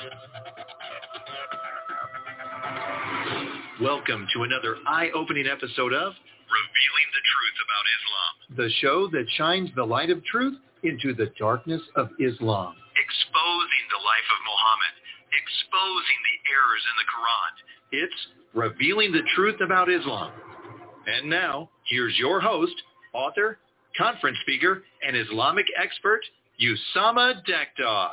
Welcome to another eye-opening episode of Revealing the Truth About Islam, the show that shines the light of truth into the darkness of Islam. Exposing the life of Muhammad, exposing the errors in the Quran. It's Revealing the Truth About Islam. And now, here's your host, author, conference speaker, and Islamic expert, Usama Dakdog.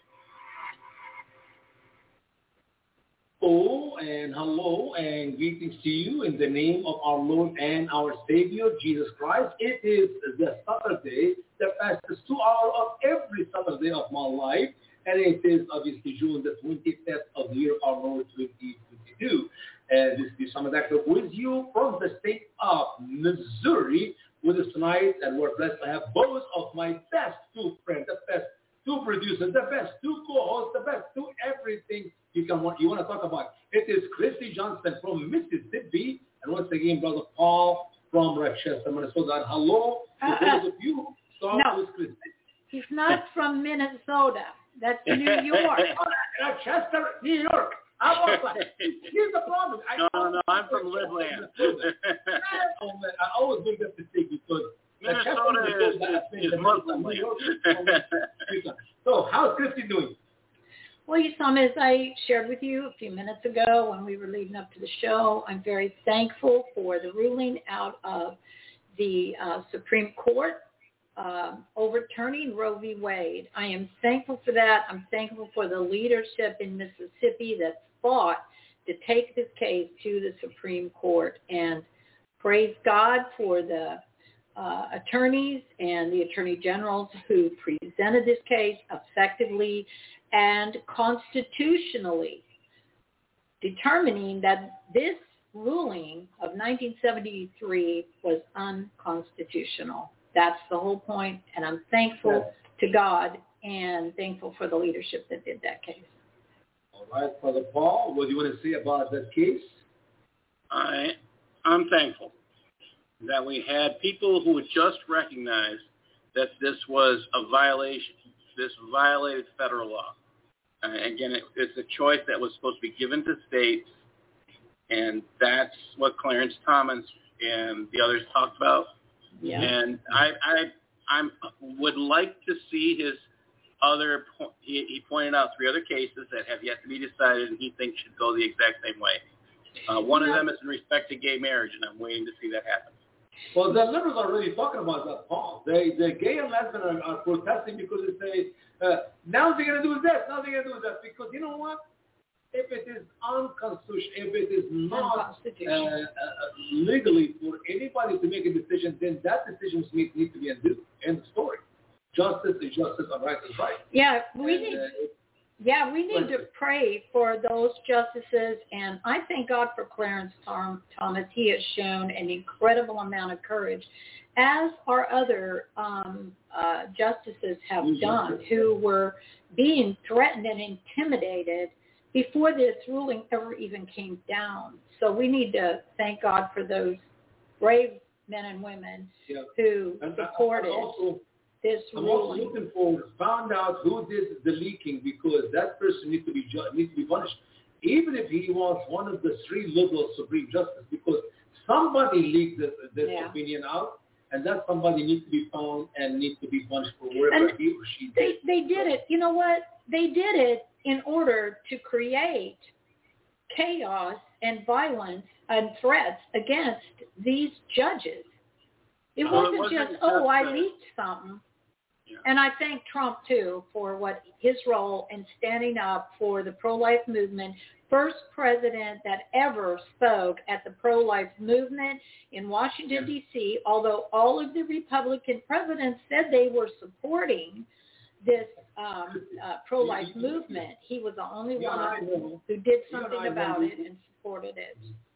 Oh, and hello, and greetings to you in the name of our Lord and our Savior, Jesus Christ. It is the Saturday, the fastest 2 hours of every Saturday of my life, and it is obviously June the 25th of the year of our Lord 2022. This is Usama Dakdog with you from the state of Missouri with us tonight, and we're blessed to have both of my best two friends, the best two producers, the best two co-hosts, the best two everything you want to talk about. It is Christy Johnson from Mississippi, and once again, Brother Paul from Rochester, Minnesota. And hello to those of you who saw with Christy. He's not from Minnesota. That's New York. Rochester, New York. I was like, here's the problem. No, I'm from Lidland. I always make that mistake because Minnesota is Muslim. So, how's Christy doing? Well, Usama, as I shared with you a few minutes ago when we were leading up to the show, I'm very thankful for the ruling out of the Supreme Court overturning Roe v. Wade. I am thankful for that. I'm thankful for the leadership in Mississippi that fought to take this case to the Supreme Court. And praise God for the attorneys and the attorney generals who presented this case effectively and constitutionally, determining that this ruling of 1973 was unconstitutional. That's the whole point, and I'm thankful to God and thankful for the leadership that did that case. All right, Father Paul, what do you want to say about that case? I'm thankful that we had people who would just recognize that this was a violation. This violated federal law. Again, it's a choice that was supposed to be given to states, and that's what Clarence Thomas and the others talked about. Yeah. And I would like to see his other. He pointed out 3 other cases that have yet to be decided, and he thinks should go the exact same way. One of them is in respect to gay marriage, and I'm waiting to see that happen. Well, the liberals are already talking about that, Paul. The gay and lesbian are protesting because they say, now they're going to do this, now they're going to do that. Because you know what? If it is unconstitutional, if it is not legally for anybody to make a decision, then that decision needs to be undone. End of story. Justice is justice and right is right. Yeah, we need to pray for those justices, and I thank God for Clarence Thomas. He has shown an incredible amount of courage, as our other justices have done, who were being threatened and intimidated before this ruling ever even came down. So we need to thank God for those brave men and women who supported this ruling. I'm also looking for found out who did the leaking, because that person needs to be punished, even if he was one of the 3 liberal Supreme Justices, because somebody leaked this opinion out, and that somebody needs to be found and needs to be punished for whatever he or she did. They did it. You know what? They did it in order to create chaos and violence and threats against these judges. It wasn't just, I leaked something. Yeah. And I thank Trump, too, for his role in standing up for the pro-life movement. First president that ever spoke at the pro-life movement in Washington, D.C., although all of the Republican presidents said they were supporting this pro-life movement. He was the only one who did something about it and supported it.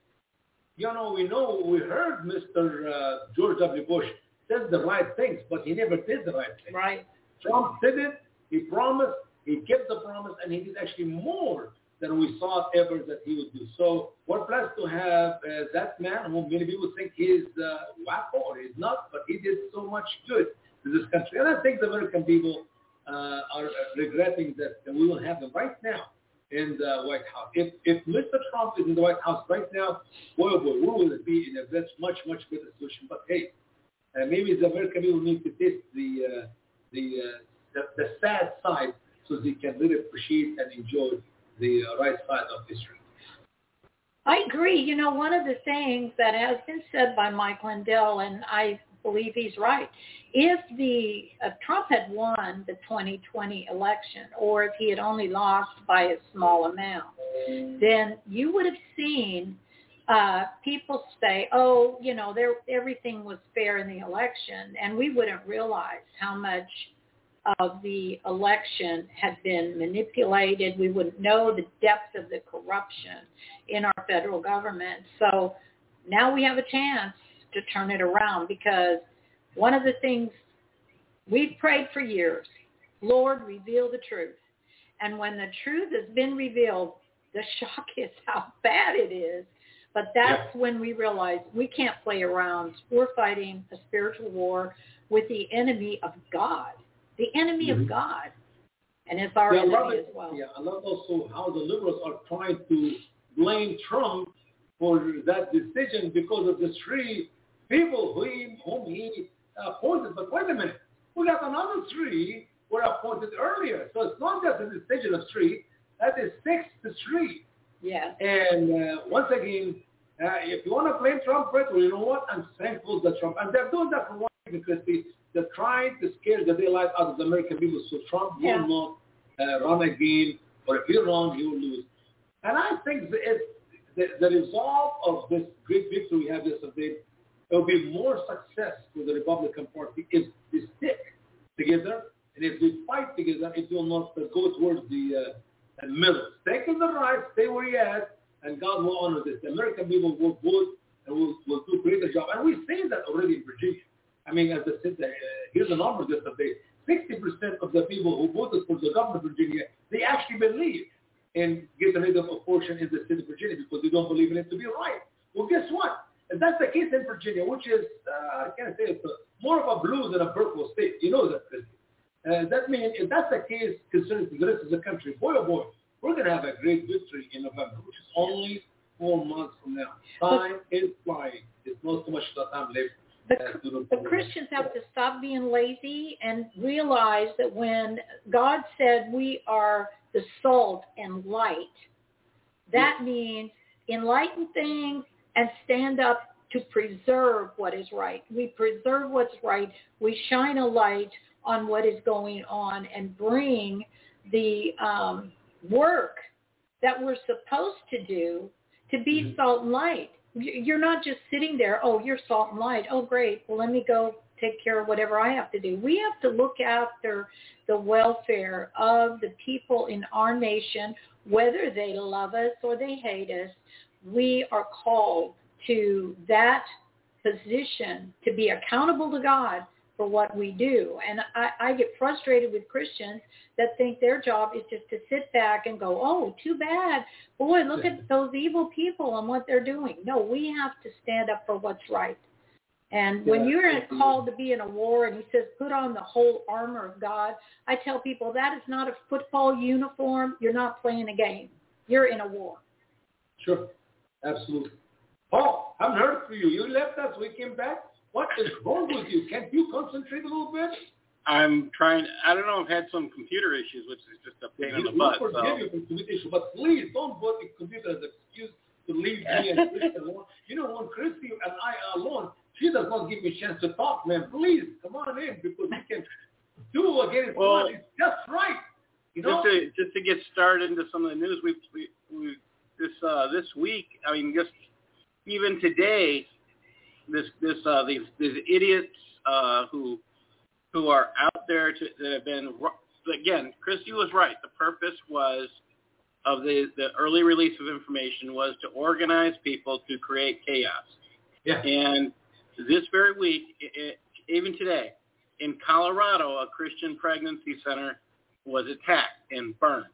We heard Mr. George W. Bush says the right things, but he never did the right things. Right. Trump did it. He promised. He kept the promise, and he did actually more than we thought ever that he would do. So we're blessed to have that man who many people think he's wacko or he's not, but he did so much good to this country. And I think the American people are regretting that we will have him right now. in the White House. If Mr. Trump is in the White House right now, boy, oh boy, we will be in a much better situation. But hey, maybe the American people need to taste the sad side so they can really appreciate and enjoy the right side of history. I agree. You know, one of the things that has been said by Mike Lindell, and I believe he's right, if Trump had won the 2020 election, or if he had only lost by a small amount, then you would have seen people say, oh, you know, everything was fair in the election, and we wouldn't realize how much of the election had been manipulated. We wouldn't know the depth of the corruption in our federal government. So now we have a chance to turn it around, because one of the things we've prayed for years, Lord, reveal the truth. And when the truth has been revealed, the shock is how bad it is. But that's when we realize we can't play around. We're fighting a spiritual war with the enemy of God. The enemy of God. And it's our enemy as well. Yeah, I love also how the liberals are trying to blame Trump for that decision because of the three people whom he appointed. But wait a minute, we got another three were appointed earlier. So it's not just a decision of three, that is 6-3. Yeah. And once again, if you want to blame Trump for it, well, you know what? I'm thankful that Trump, and they're doing that for one reason, Christy. They're trying to scare the daylight out of the American people so Trump will not run again, or if he runs, he will lose. And I think the result of this great victory we had yesterday, there will be more success for the Republican Party if they stick together, and if they fight together, it will not go towards the middle. Stay to the right, stay where you're at, and God will honor this. The American people will vote and will do a greater job. And we've seen that already in Virginia. I mean, as I said, here's the number yesterday. 60% of the people who voted for the governor of Virginia, they actually believe in getting rid of abortion in the state of Virginia because they don't believe in it to be right. Well, guess what? If that's the case in Virginia, which is, I can't say it's more of a blue than a purple state. You know that, Christy. That means if that's the case concerning the rest of the country, boy, oh boy, we're going to have a great victory in November, which is only 4 months from now. Time is flying. There's not so much time left. The Christians have to stop being lazy and realize that when God said we are the salt and light, that means enlighten things and stand up to preserve what is right. We preserve what's right. We shine a light on what is going on and bring the work that we're supposed to do to be salt and light. You're not just sitting there, oh, you're salt and light. Oh, great. Well, let me go take care of whatever I have to do. We have to look after the welfare of the people in our nation, whether they love us or they hate us. We are called to that position to be accountable to God for what we do. And I get frustrated with Christians that think their job is just to sit back and go, oh, too bad. Boy, look at those evil people and what they're doing. No, we have to stand up for what's right. And when you're called to be in a war and he says, put on the whole armor of God, I tell people that is not a football uniform. You're not playing a game. You're in a war. Sure. Absolutely. Paul, I haven't heard from you. You left us. We came back. What is wrong with you? Can't you concentrate a little bit? I'm trying. I don't know. I've had some computer issues, which is just a pain in the butt. Forgive you for computer issues, but please don't put the computer as an excuse to leave me and Christy alone. You know, when Christy and I are alone, she does not give me a chance to talk, man. Please, come on in, because we can do again. It's just right. You know? Just to get started into some of the news, this week, I mean, just even today, these idiots who are out there that have been, again, Christy was right. The purpose was of the early release of information was to organize people to create chaos. Yeah. And this very week, even today, in Colorado, a Christian pregnancy center was attacked and burned.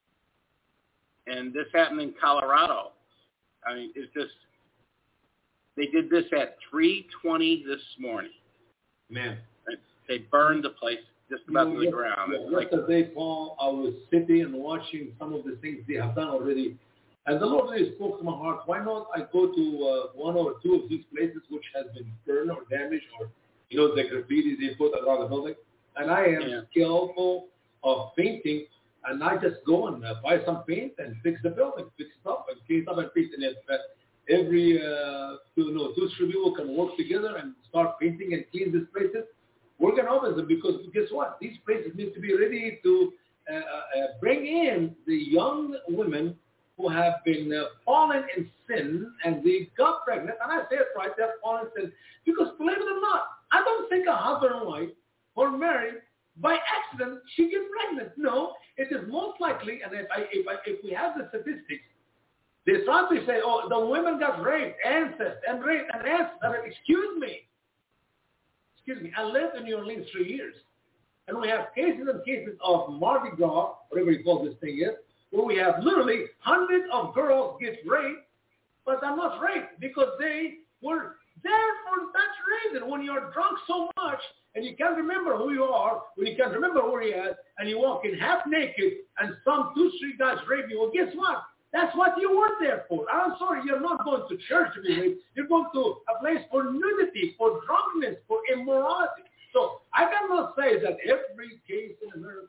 And this happened in Colorado. I mean, it's just, they did this at 3:20 this morning. Man. They burned the place just about to the ground. Yesterday, Paul, I was sitting and watching some of the things they have done already. And the Lord really spoke to my heart. Why not I go to one or two of these places which has been burned or damaged, or, the graffiti they put around the building. And I am skillful of painting, and I just go and buy some paint and fix the building, fix it up and clean it up and paint it. Every, 2-3 people can work together and start painting and clean these places. We're going to open them because guess what? These places need to be ready to bring in the young women who have been fallen in sin and they got pregnant. And I say it right, they're fallen in sin. Because believe it or not, I don't think a husband and wife were married by accident, she gets pregnant. No, it is most likely, and if we have the statistics, they try to say, oh, the women got raped, incest, and raped, and incest. I mean, excuse me, I lived in New Orleans 3 years. And we have cases and cases of Mardi Gras, whatever you call this thing is, where we have literally hundreds of girls get raped, but they're not raped because they were there for that reason. When you're drunk so much and you can't remember who you are, when you can't remember where you're at, and you walk in half naked and some 2-3 guys rape you, well, guess what? That's what you were there for. I'm sorry, you're not going to church to be raped. You're going to a place for nudity, for drunkenness, for immorality. So I cannot say that every case in America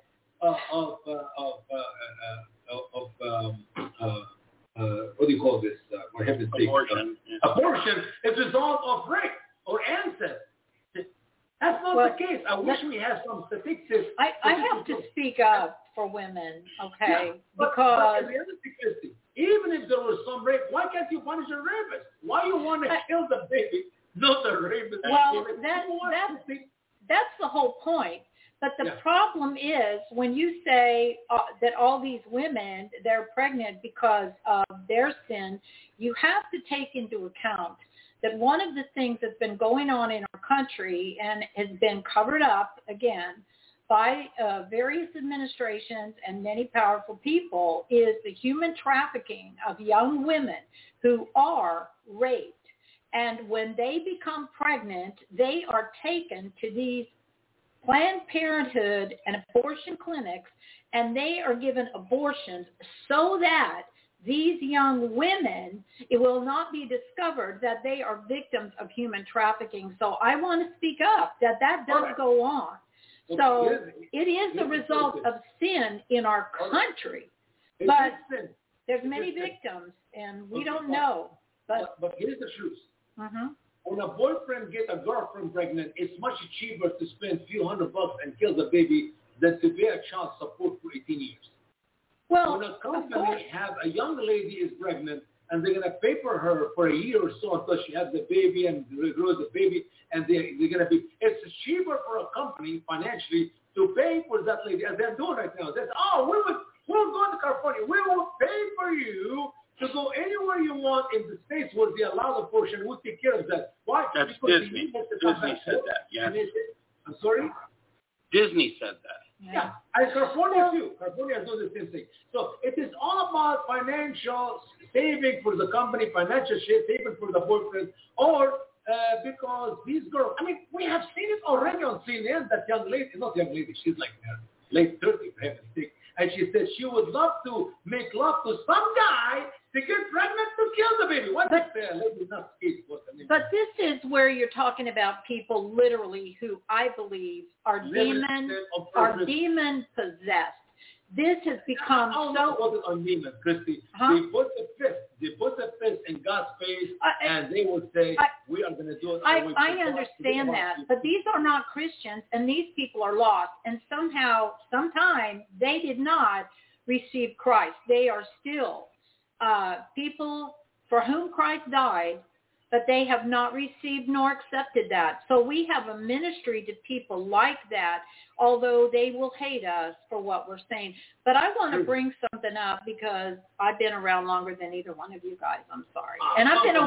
what do you call this? For heaven's sake, abortion is a result of rape or incest. That's not the case. I wish we had some statistics. I have to speak up for women, okay? But because even if there was some rape, why can't you punish the rapist? Why you want to kill the baby, not the rapist? Well, that's the whole point. But the problem is when you say that all these women, they're pregnant because of their sin, you have to take into account that one of the things that's been going on in our country and has been covered up, again, by various administrations and many powerful people is the human trafficking of young women who are raped. And when they become pregnant, they are taken to these Planned Parenthood and abortion clinics, and they are given abortions so that these young women, it will not be discovered that they are victims of human trafficking. So I want to speak up that does go on. So it is the result of sin in our country. But there's many victims, and we don't know. But here's the truth. Mm-hmm. When a boyfriend gets a girlfriend pregnant, it's much cheaper to spend a few $100 and kill the baby than to pay a child support for 18 years. Well, when a company have a young lady is pregnant and they're going to pay for her for a year or so until she has the baby and grows the baby, and they're going to be, it's cheaper for a company financially to pay for that lady, as they're doing right now. They say, we'll go to California. We will pay for you to go anywhere you want in the states where they allow the abortion. We'll take care of that. Why? That's because Disney. Disney said that, yeah. I'm sorry? Disney said that. Yeah. And California too. California does the same thing. So it is all about financial saving for the company, financial saving for the boyfriend, or because these girls, I mean, we have seen it already on CNN, that she's like late 30s, for heaven's sake. And she said she would love to make love to some guy to get pregnant to kill the baby. What is fair? But this is where you're talking about people literally who I believe are demon possessed. This has become so. On demon, Christy. Huh? They put the fist in God's face, and they would say, "We are going to do it." I understand that, but these are not Christians, and these people are lost. And sometime, they did not receive Christ. They are still people for whom Christ died, but they have not received nor accepted that. So we have a ministry to people like that, although they will hate us for what we're saying. But I want to bring something up because I've been around longer than either one of you guys. I'm sorry. And I've been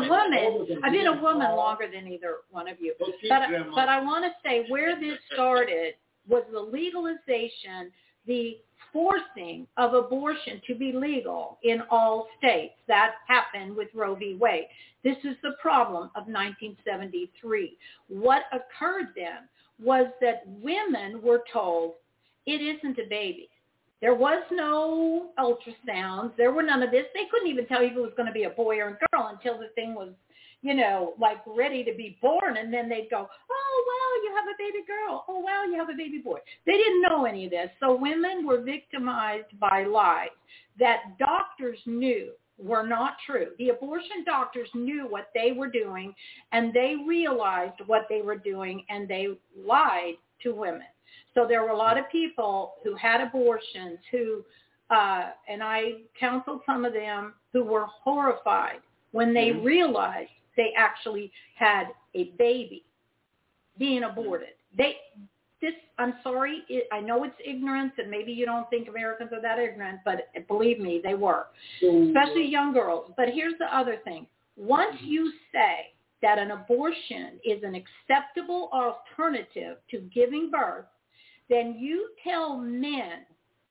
a woman longer than either one of you. But I want to say where this started was the legalization, the forcing of abortion to be legal in all states. That happened with Roe v. Wade. This is the problem of 1973. What occurred then was that women were told it isn't a baby. There was no ultrasounds. There were none of this. They couldn't even tell you if it was going to be a boy or a girl until the thing was, like ready to be born. And then they'd go, oh, wow, you have a baby girl. Oh, wow, you have a baby boy. They didn't know any of this. So women were victimized by lies that doctors knew were not true. The abortion doctors knew what they were doing, and they realized what they were doing, and they lied to women. So there were a lot of people who had abortions who, and I counseled some of them, who were horrified when they realized they actually had a baby being aborted. I'm sorry, I know it's ignorance, and maybe you don't think Americans are that ignorant, but believe me, they were, especially young girls. But here's the other thing. Once you say that an abortion is an acceptable alternative to giving birth, then you tell men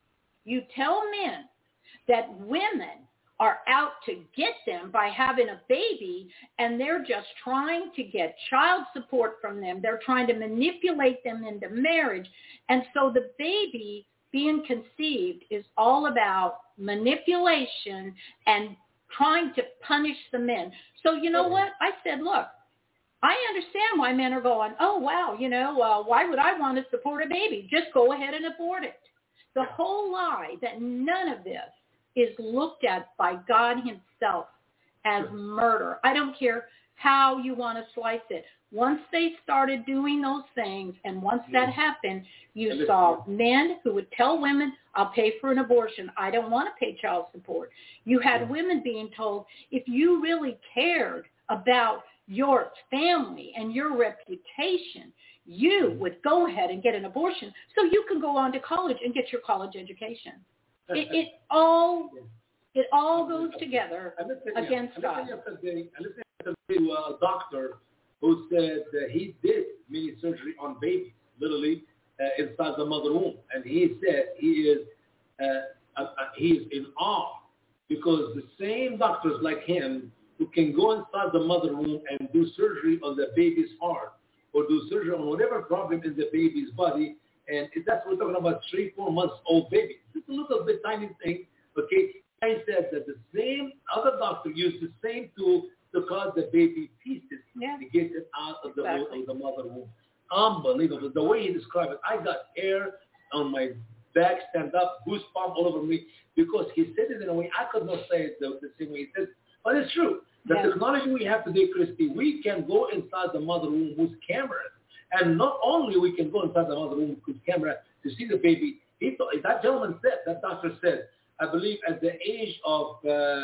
that women are out to get them by having a baby, and they're just trying to get child support from them. They're trying to manipulate them into marriage. And so the baby being conceived is all about manipulation and trying to punish the men. So you know what? I said, look, I understand why men are going, oh, wow, why would I want to support a baby? Just go ahead and abort it. The whole lie that none of this is looked at by God himself as murder. I don't care how you want to slice it. Once they started doing those things, and once that happened, you saw men who would tell women, I'll pay for an abortion. I don't want to pay child support. You had women being told, if you really cared about your family and your reputation, you would go ahead and get an abortion so you can go on to college and get your college education. It all goes together against God. I listened to a doctor who said that he did mini surgery on babies, literally inside the mother womb, and he said he is in awe because the same doctors like him who can go inside the mother womb and do surgery on the baby's heart or do surgery on whatever problem in the baby's body. And that's what we're talking about, 3-4 months old baby. Just a little bit tiny thing, okay? I said that the same other doctor used the same tool to cut the baby pieces to get it out of the mother womb. Unbelievable. The way he described it, I got hair on my back, stand up, goosebumps all over me, because he said it in a way I could not say it the same way he said it. But it's true. The technology we have today, Christy, we can go inside the mother womb with cameras. And not only we can go inside the mother womb with camera to see the baby, that gentleman said, that doctor said, I believe at the age of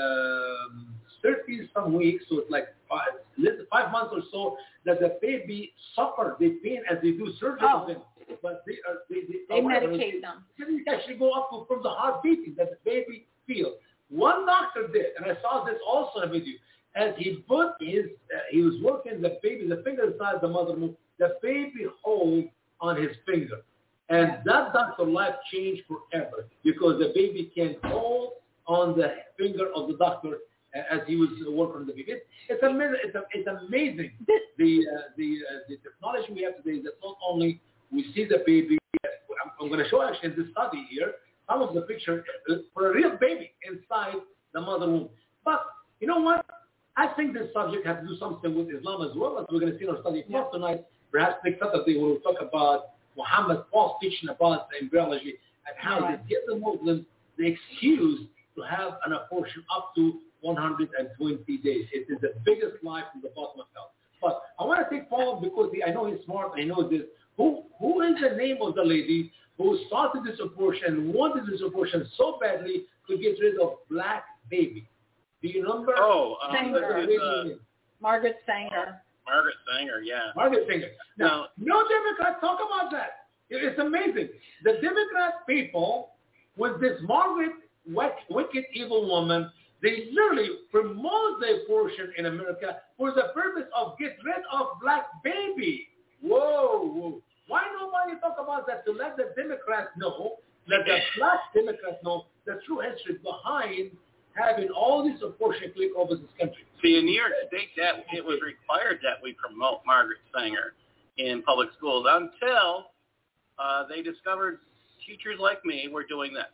30-some weeks, so it's like 5 months or so, that the baby suffered the pain as they do surgery on them. But they medicate them. They actually go up from the heart beating that the baby feels. One doctor did, and I saw this also in a video, as he put he was working the finger inside the mother womb, the baby hold on his finger. And that doctor's life changed forever because the baby can hold on the finger of the doctor as he was working on the baby. It's amazing. The technology we have today is that not only we see the baby, I'm going to show actually in this study here, some of the picture for a real baby inside the mother womb. But you know what? I think this subject has to do something with Islam as well, as we're going to see in our study plus tonight. Perhaps next Saturday we'll talk about Muhammad's false teaching about embryology and how they give the Muslims the excuse to have an abortion up to 120 days. It is the biggest lie from the bottom of hell. But I want to take Paul because I know he's smart. I know this. Who is the name of the lady who started this abortion, wanted this abortion so badly to get rid of black baby? Do you remember? Margaret Sanger. Margaret Sanger, yeah. Margaret Sanger. Now, no Democrats talk about that. It's amazing. The Democrat people, with this Margaret, wicked, evil woman, they literally promote the abortion in America for the purpose of get rid of black baby. Whoa. Why nobody talk about that to let the Democrats know, let the black Democrats know the true history behind having all this abortion click over this country? See, in New York State, that it was required that we promote Margaret Sanger in public schools until they discovered teachers like me were doing this.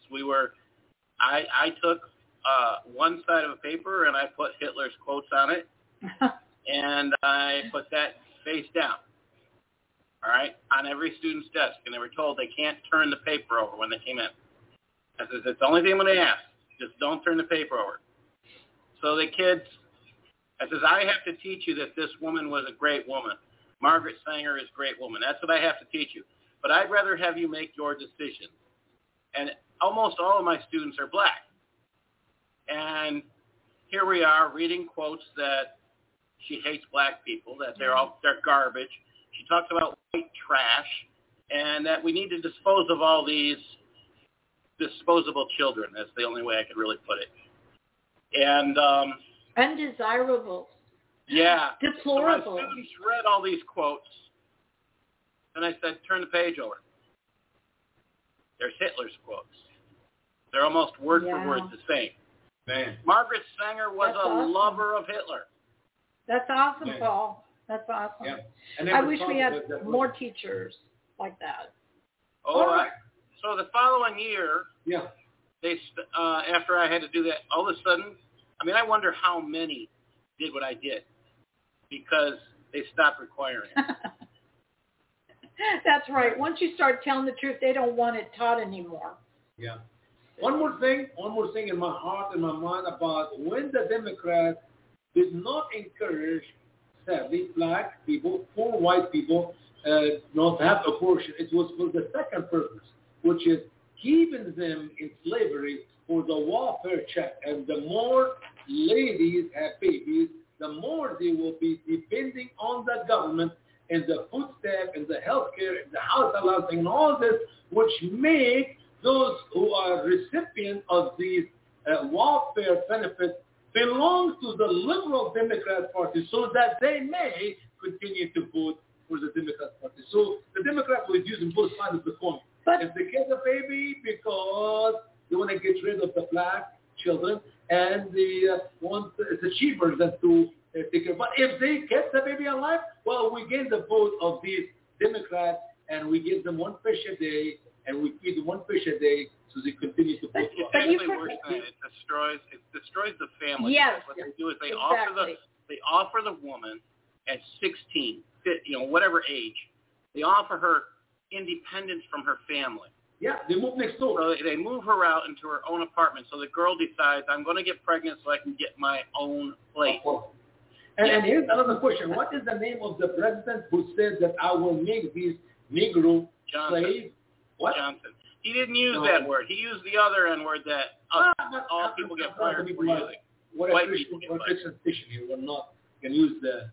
I took one side of a paper and I put Hitler's quotes on it, and I put that face down, all right, on every student's desk, and they were told they can't turn the paper over when they came in. I said, it's the only thing I'm going to ask. Just don't turn the paper over. So the kids, I says, I have to teach you that this woman was a great woman. Margaret Sanger is a great woman. That's what I have to teach you. But I'd rather have you make your decision. And almost all of my students are black. And here we are reading quotes that she hates black people, that they're garbage. She talks about white trash, and that we need to dispose of all these disposable children. That's the only way I could really put it. And undesirables. Yeah. Deplorable. So my students read all these quotes, and I said, turn the page over. There's Hitler's quotes. They're almost word for word the same. Man. Margaret Sanger was That's awesome. lover of Hitler. That's awesome, Paul. That's awesome. Yeah. I wish we had more teachers like that. All right. So the following year, they after I had to do that, all of a sudden, I wonder how many did what I did because they stopped requiring it. That's right. Once you start telling the truth, they don't want it taught anymore. Yeah. One more thing in my heart and my mind about when the Democrats did not encourage, sadly, black people, poor white people, not to have abortion. It was for the second purpose, which is keeping them in slavery for the welfare check. And the more ladies have babies, the more they will be depending on the government and the food stamp and the health care and the house allowance and all this, which make those who are recipients of these welfare benefits belong to the liberal Democrat Party so that they may continue to vote for the Democrat Party. So the Democrats will use both sides of the coin. If they get a baby because they want to get rid of the black children and they want it's cheaper than to take care. But if they get the baby alive, well, we gain the vote of these Democrats and we give them one fish a day and we feed them one fish a day so they continue to vote. It's actually worse than that. It destroys the family. Yes. What they do is they offer the woman at 16, whatever age, they offer her independence from her family. Yeah, they move next door. So they move her out into her own apartment. So the girl decides, I'm going to get pregnant so I can get my own place. And here's another question. What is the name of the president who said that I will make these Negro slaves? What? Johnson. He didn't use that word. He used the other N word that all people get fired for using. White people get fired. We're not going to use the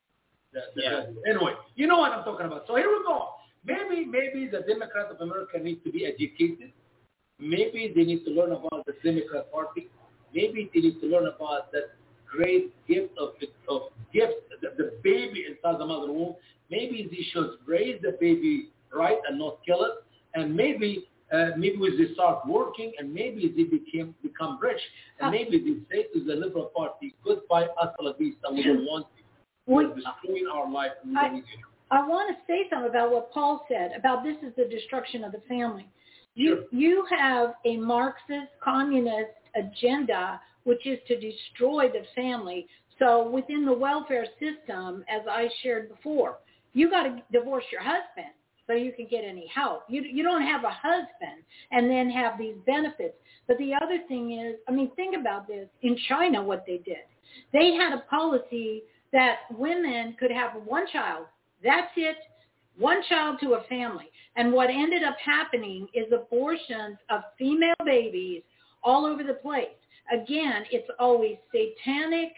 anyway, you know what I'm talking about. So here we go. Maybe the Democrats of America need to be educated. Maybe they need to learn about the Democrat Party. Maybe they need to learn about that great gift of gifts, the baby inside the mother womb. Maybe they should raise the baby right and not kill it. And maybe they start working, and maybe they become rich, and maybe they say to the Liberal Party, goodbye, hasta la vista, we don't want you. We're destroying our life. I want to say something about what Paul said, about this is the destruction of the family. You have a Marxist, communist agenda, which is to destroy the family. So within the welfare system, as I shared before, you got to divorce your husband so you can get any help. You don't have a husband and then have these benefits. But the other thing is, think about this. In China, what they did, they had a policy that women could have one child. That's it. One child to a family. And what ended up happening is abortions of female babies all over the place. Again, it's always satanic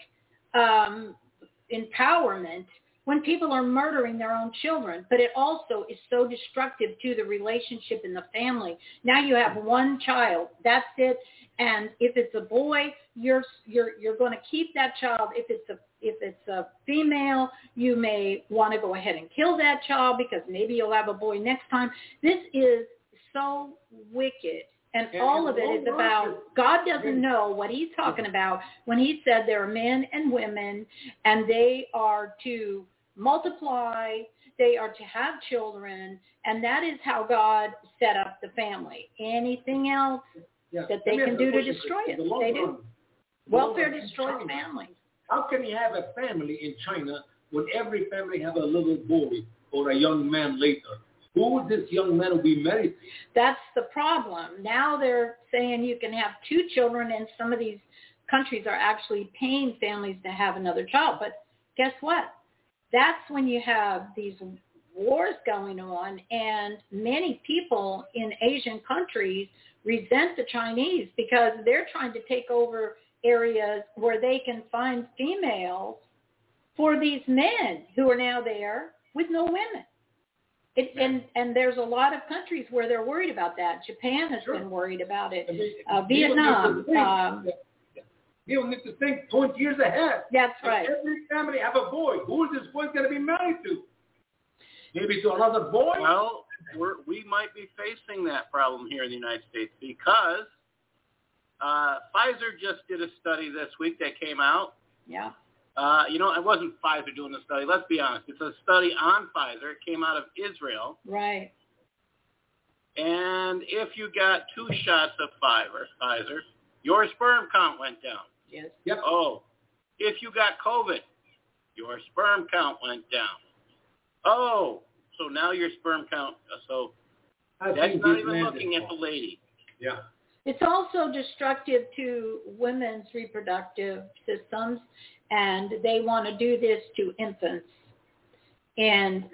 empowerment when people are murdering their own children, but it also is so destructive to the relationship in the family. Now you have one child, that's it, and if it's a boy, you're going to keep that child. If it's a female, you may want to go ahead and kill that child because maybe you'll have a boy next time. This is so wicked. And all of it is about, God doesn't know what he's talking about when he said there are men and women and they are to multiply they are to have children, and that is how God set up the family. Anything else that they can do to destroy it, they do. Welfare destroys families. How can you have a family in China when every family have a little boy or a young man later? Who would this young man be married to? That's the problem. Now they're saying you can have 2 children, and some of these countries are actually paying families to have another child. But guess what? That's when you have these wars going on, and many people in Asian countries resent the Chinese because they're trying to take over areas where they can find females for these men who are now there with no women. And there's a lot of countries where they're worried about that. Japan has been worried about it. Vietnam. You need to think 20 years ahead. That's right. Every family have a boy. Who is this boy going to be married to? Maybe to another boy? Well, we might be facing that problem here in the United States because Pfizer just did a study this week that came out. Yeah. It wasn't Pfizer doing the study. Let's be honest. It's a study on Pfizer. It came out of Israel. Right. And if you got 2 shots of Pfizer, your sperm count went down. Yes. Yep. Oh, if you got COVID, your sperm count went down. Oh, so now your sperm count, so that's not even looking at the lady. Yeah. It's also destructive to women's reproductive systems, and they want to do this to infants. And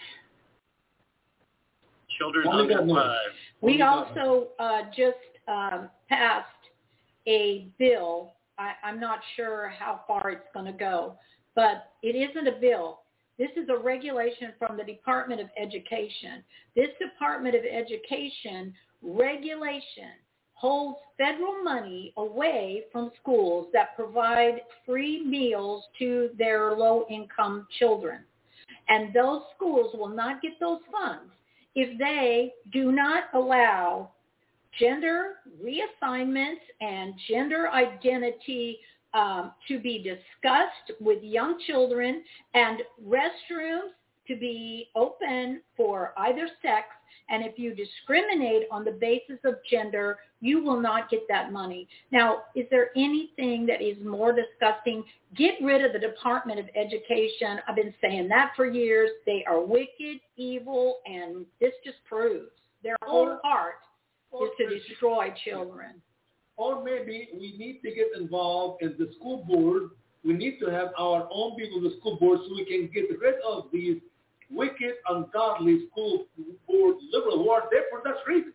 children under 5. We also just passed a bill. I'm not sure how far it's going to go, but it isn't a bill. This is a regulation from the Department of Education. This Department of Education regulation holds federal money away from schools that provide free meals to their low-income children. And those schools will not get those funds if they do not allow gender reassignments and gender identity to be discussed with young children, and restrooms to be open for either sex. And if you discriminate on the basis of gender, you will not get that money. Now, is there anything that is more disgusting? Get rid of the Department of Education. I've been saying that for years. They are wicked, evil, and this just proves their whole heart is to destroy children. Or maybe we need to get involved in the school board. We need to have our own people in the school board so we can get rid of these wicked, ungodly school board liberals who are there for that reason.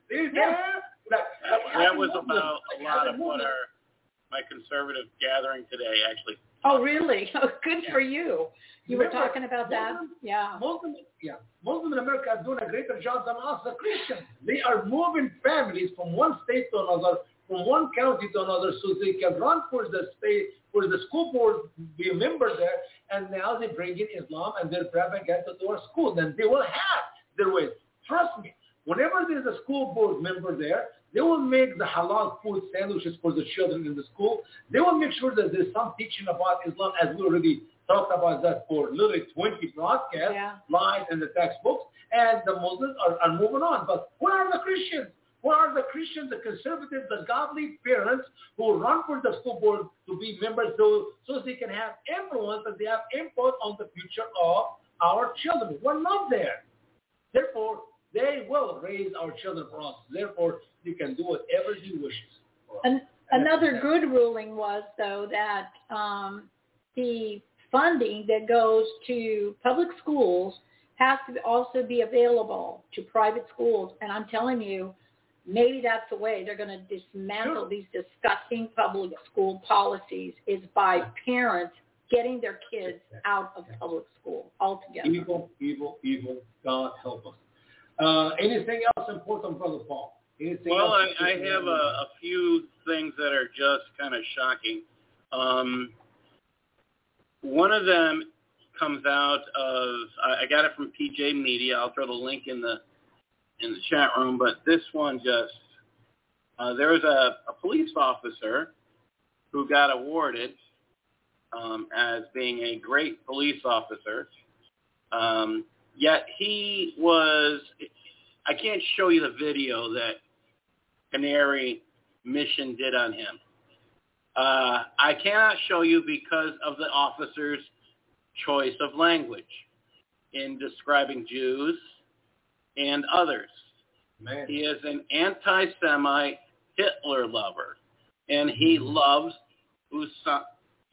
That was about a lot of what my conservative gathering today actually. Oh, really? Oh, good for you. You were talking about that? Yeah. Muslims in America are doing a greater job than us, the Christians. They are moving families from one state to another, from one county to another, so they can run for the state, for the school board, be a member there, and now they bring in Islam and their propaganda to our schools, and they will have their ways. Trust me, whenever there's a school board member there, they will make the halal food sandwiches for the children in the school. They will make sure that there's some teaching about Islam, as we already talked about that for literally 20 broadcasts, live in the textbooks, and the Muslims are moving on. But where are the Christians? Where are the Christians, the conservatives, the godly parents who run for the school board to be members so they can have influence and they have input on the future of our children? We're not there. Therefore, they will raise our children for us. Therefore, they can do whatever he wishes. Another good ruling was, though, that the funding that goes to public schools has to also be available to private schools. And I'm telling you, maybe that's the way they're going to dismantle these disgusting public school policies, is by parents getting their kids out of public school altogether. Evil, evil, evil. God help us. Anything else important, Brother Paul? Well, I have a few things that are just kind of shocking. One of them comes out of, I got it from PJ Media. I'll throw the link in the chat room, but this one just, there was a police officer who got awarded as being a great police officer. Yet he was, I can't show you the video that Canary Mission did on him. I cannot show you because of the officer's choice of language in describing Jews and others. Man. He is an anti-Semite Hitler lover, and he loves Osama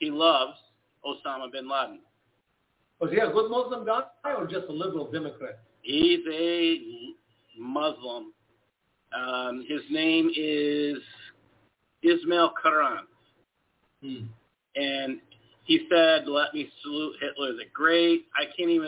bin Laden. Was he a good Muslim guy or just a liberal Democrat? He's a Muslim. His name is Ismail Quran. And he said, "Let me salute Hitler the Great." I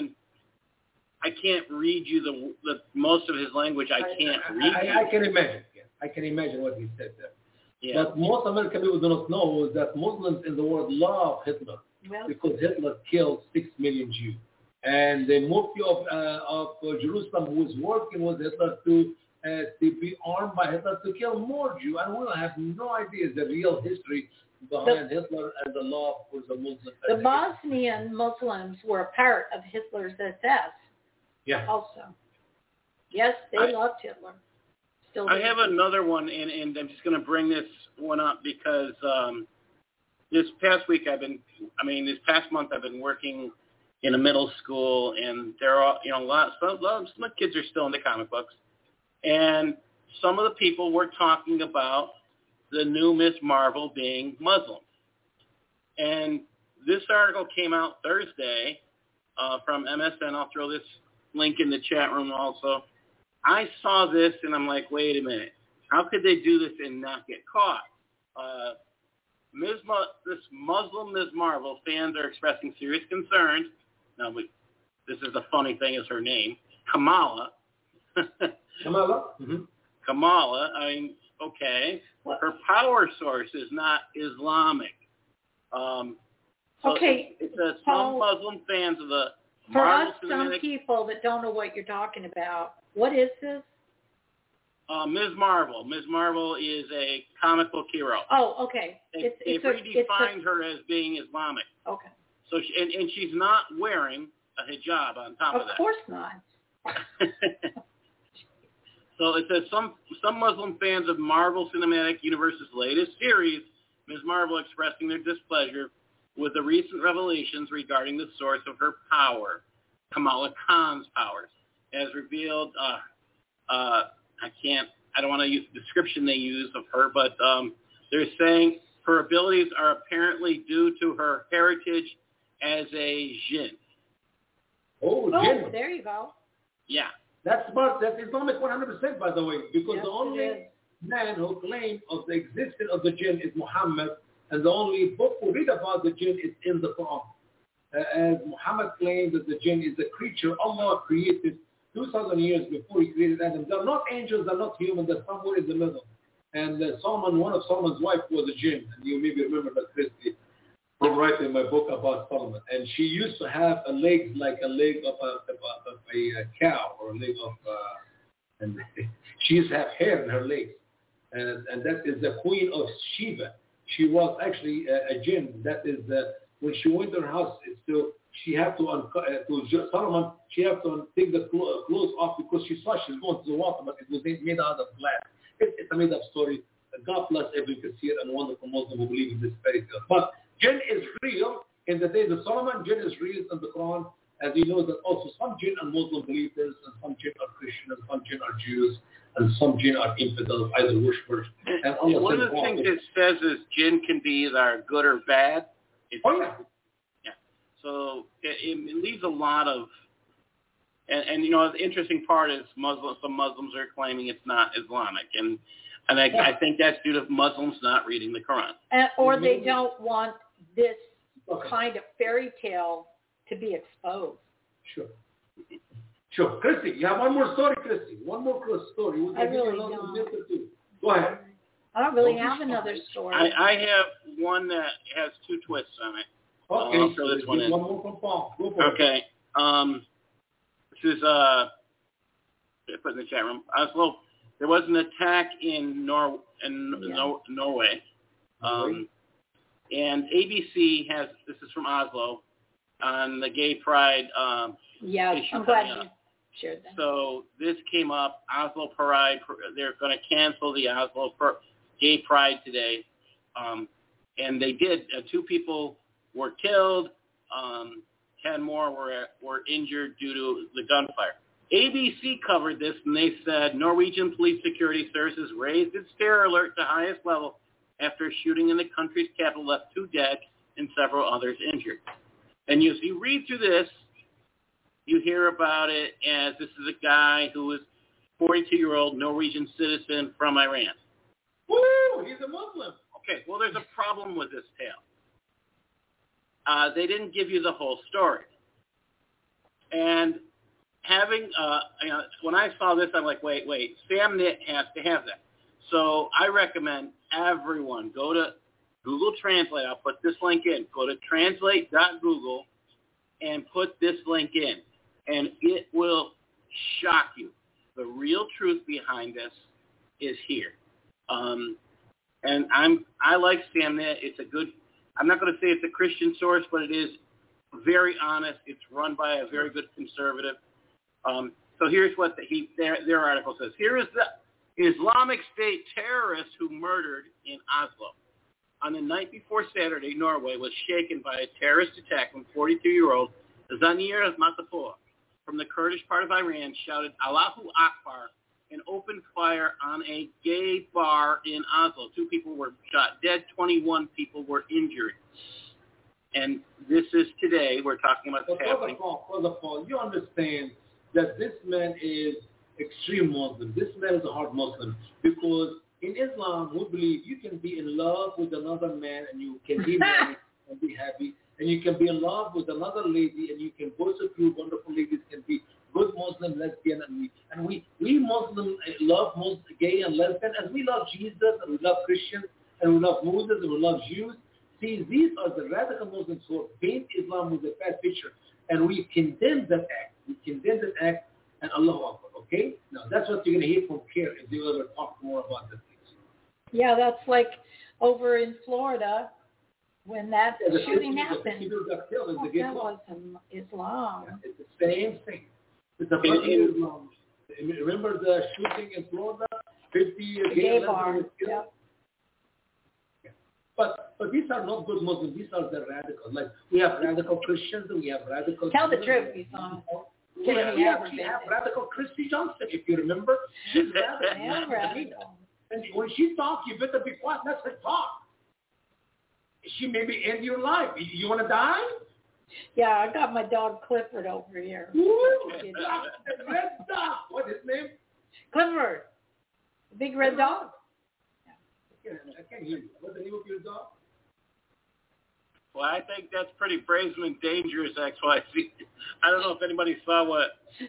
can't read you the most of his language. I can't read it. I can imagine. Yeah. I can imagine what he said there. Yeah. But most American people do not know that Muslims in the world love Hitler because Hitler killed 6 million Jews. And the Mufti of Jerusalem, who was working with Hitler to be armed by Hitler to kill more Jews. And we have no idea the real history behind Hitler and the love for the Muslims. The Bosnian Muslims were a part of Hitler's SS. Yeah. Also. Yes, they loved Hitler. Still I have another one, and I'm just going to bring this one up because this past month I've been working in a middle school, and there are, some kids are still into comic books, and some of the people were talking about the new Ms. Marvel being Muslim. And this article came out Thursday from MSN. I'll throw this link in the chat room also. I saw this, and I'm like, wait a minute. How could they do this and not get caught? This Muslim Ms. Marvel fans are expressing serious concerns. Now, this is the funny thing is her name, Kamala. Kamala? Mm-hmm. Kamala, okay. Her power source is not Islamic. So okay. It says some Muslim fans of the For Marvel us, some people that don't know what you're talking about, what is this? Ms. Marvel. Ms. Marvel is a comic book hero. Oh, okay. They've redefined her as being Islamic. Okay. So and she's not wearing a hijab on top of that. Of course not. So it says some Muslim fans of Marvel Cinematic Universe's latest series, Ms. Marvel expressing their displeasure with the recent revelations regarding the source of her power, Kamala Khan's powers. As revealed, I don't want to use the description they use of her, but they're saying her abilities are apparently due to her heritage as a jinn. Oh, jinn. There you go. Yeah. That's Islamic 100%, by the way, because yes, the only man who claims of the existence of the jinn is Muhammad, and the only book we read about the jinn is in the Quran. As Muhammad claims that the jinn is a creature Allah created 2,000 years before he created Adam. They're not angels, they're not human, they're somewhere in the middle. And Solomon, one of Solomon's wife was a jinn, and you maybe remember that, Christy, from writing my book about Solomon. And she used to have a leg like a leg of a cow, or a leg of, and she used to have hair in her legs. And that is the queen of Sheba. She was actually a jinn. That is when she went to her house, she had to Solomon, she had to take the clothes off because she saw she's going to the water, but it was made out of glass. It's a made-up story. God bless every Kassir and wonderful Muslim who believe in this fairy tale. But jinn is real. In the days of Solomon, jinn is real in the Quran. As you know, that also some jinn are Muslim believers, and some jinn are Christian, and some jinn are Jews, and some jinn are infidels, either worshippers. And Allah one of the things it says is jinn can be either good or bad. Yeah. So it leaves a lot of, and the interesting part is some Muslims are claiming it's not Islamic, and I think that's due to Muslims not reading the Quran. Or they don't want this kind of fairy tale to be exposed. Sure. Christy, you have one more story, Christy. One more story. I really don't. Go ahead. I don't really have another story. I have one that has two twists on it. Okay, I'll throw this one in. One more from Paul. Go for okay. This is put in the chat room. Oslo. There was an attack in Norway. And ABC has, this is from Oslo, on the gay pride yeah, issue I'm glad coming you up. shared that. So this came up, Oslo Pride. They're going to cancel the Oslo Gay Pride today. And they did. 2 people were killed. 10 more were injured due to the gunfire. ABC covered this, and they said Norwegian Police Security Services raised its terror alert to highest level after a shooting in the country's capital left 2 dead and several others injured. And as you read through this, you hear about it as this is a guy who is 42-year-old Norwegian citizen from Iran. Woo! He's a Muslim. Okay, well, there's a problem with this tale. They didn't give you the whole story. And having, when I saw this, I'm like, wait, Samnet has to have that. So I recommend everyone go to Google Translate. I'll put this link in. Go to translate.google and put this link in. And it will shock you. The real truth behind this is here. And I like Samnet. It's a good, I'm not going to say it's a Christian source, but it is very honest. It's run by a very good conservative. So here's what their article says. Here is the Islamic State terrorist who murdered in Oslo. On the night before Saturday, Norway was shaken by a terrorist attack when 42-year-old Zanir Matapur from the Kurdish part of Iran shouted Allahu Akbar and opened fire on a gay bar in Oslo. 2 people were shot dead, 21 people were injured. And this is today, we're talking about this happening. First of all, you understand that this man is extreme Muslim. This man is a hard Muslim because in Islam, we believe you can be in love with another man and you can be married and be happy. And you can be in love with another lady and you can both of you wonderful ladies can be good Muslim, lesbian, and we Muslims love gay and lesbian as we love Jesus and we love Christians and we love Moses and we love Jews. See, these are the radical Muslims who paint Islam with a bad picture. And we condemn that act. And Allahu Akbar, okay? Now, that's what you're going to hear from Karen if you ever talk more about this. Yeah, that's like over in Florida when that shooting happened. That was Islam. It's the same thing. It's a Islam. Remember the shooting in Florida? 50 gay bar. Yep. But these are not good Muslims. These are the radicals. Like we have radical Christians and we have radical. Tell the truth, Islam. We have radical Christy Johnson, if you remember. She's radical. And when she talks, you better be quiet. Let her talk. She may be end your life. You want to die? Yeah, I got my dog Clifford over here. Red dog. What's his name? Clifford. The big red dog. I can't hear you. What's the name of your dog? Well, I think that's pretty brazen and dangerous, XYZ. I don't know if anybody saw what.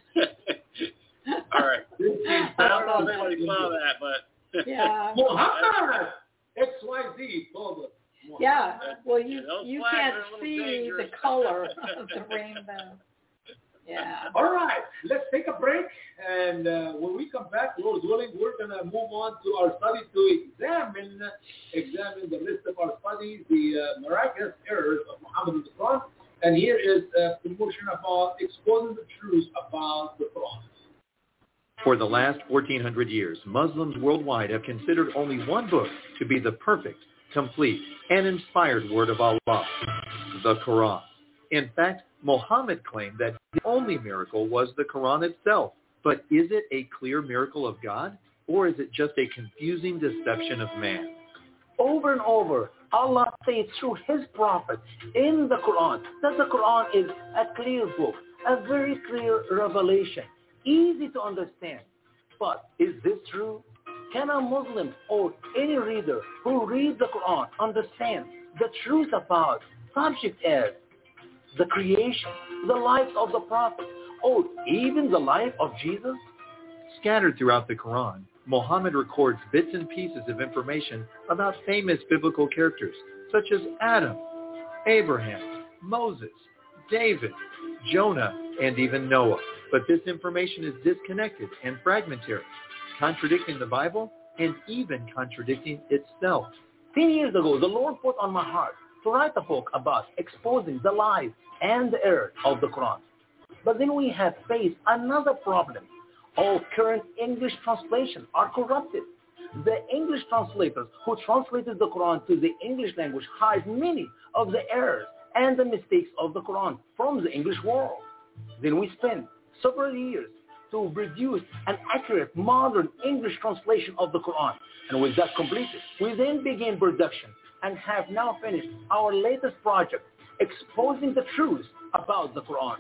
All right. I don't know if anybody saw that, but. Yeah. Muhammad! XYZ told us. Yeah. Well, you can't see the color of the rainbow. Yeah. All right. Let's take a break. And when we come back, Lord willing, we're going to move on to our study to examine the list of our studies, the miraculous errors of Muhammad in the Quran. And here is a promotion about exposing the truth about the Quran. For the last 1,400 years, Muslims worldwide have considered only one book to be the perfect, complete, and inspired word of Allah, the Quran. In fact, Muhammad claimed that the only miracle was the Quran itself. But is it a clear miracle of God, or is it just a confusing deception of man? Over and over, Allah says through His Prophet in the Quran that the Quran is a clear book, a very clear revelation, easy to understand. But is this true? Can a Muslim or any reader who reads the Quran understand the truth about subject as the creation, the life of the Prophet, or even the life of Jesus? Scattered throughout the Quran, Muhammad records bits and pieces of information about famous biblical characters such as Adam, Abraham, Moses, David, Jonah, and even Noah. But this information is disconnected and fragmentary, contradicting the Bible and even contradicting itself. 10 years ago, the Lord put on my heart to write a book about exposing the lies and the errors of the Quran. But then we have faced another problem. All current English translations are corrupted. The English translators who translated the Quran to the English language hide many of the errors and the mistakes of the Quran from the English world. Then we spent several years to produce an accurate modern English translation of the Quran. And with that completed, we then began production and have now finished our latest project, exposing the truth about the Quran.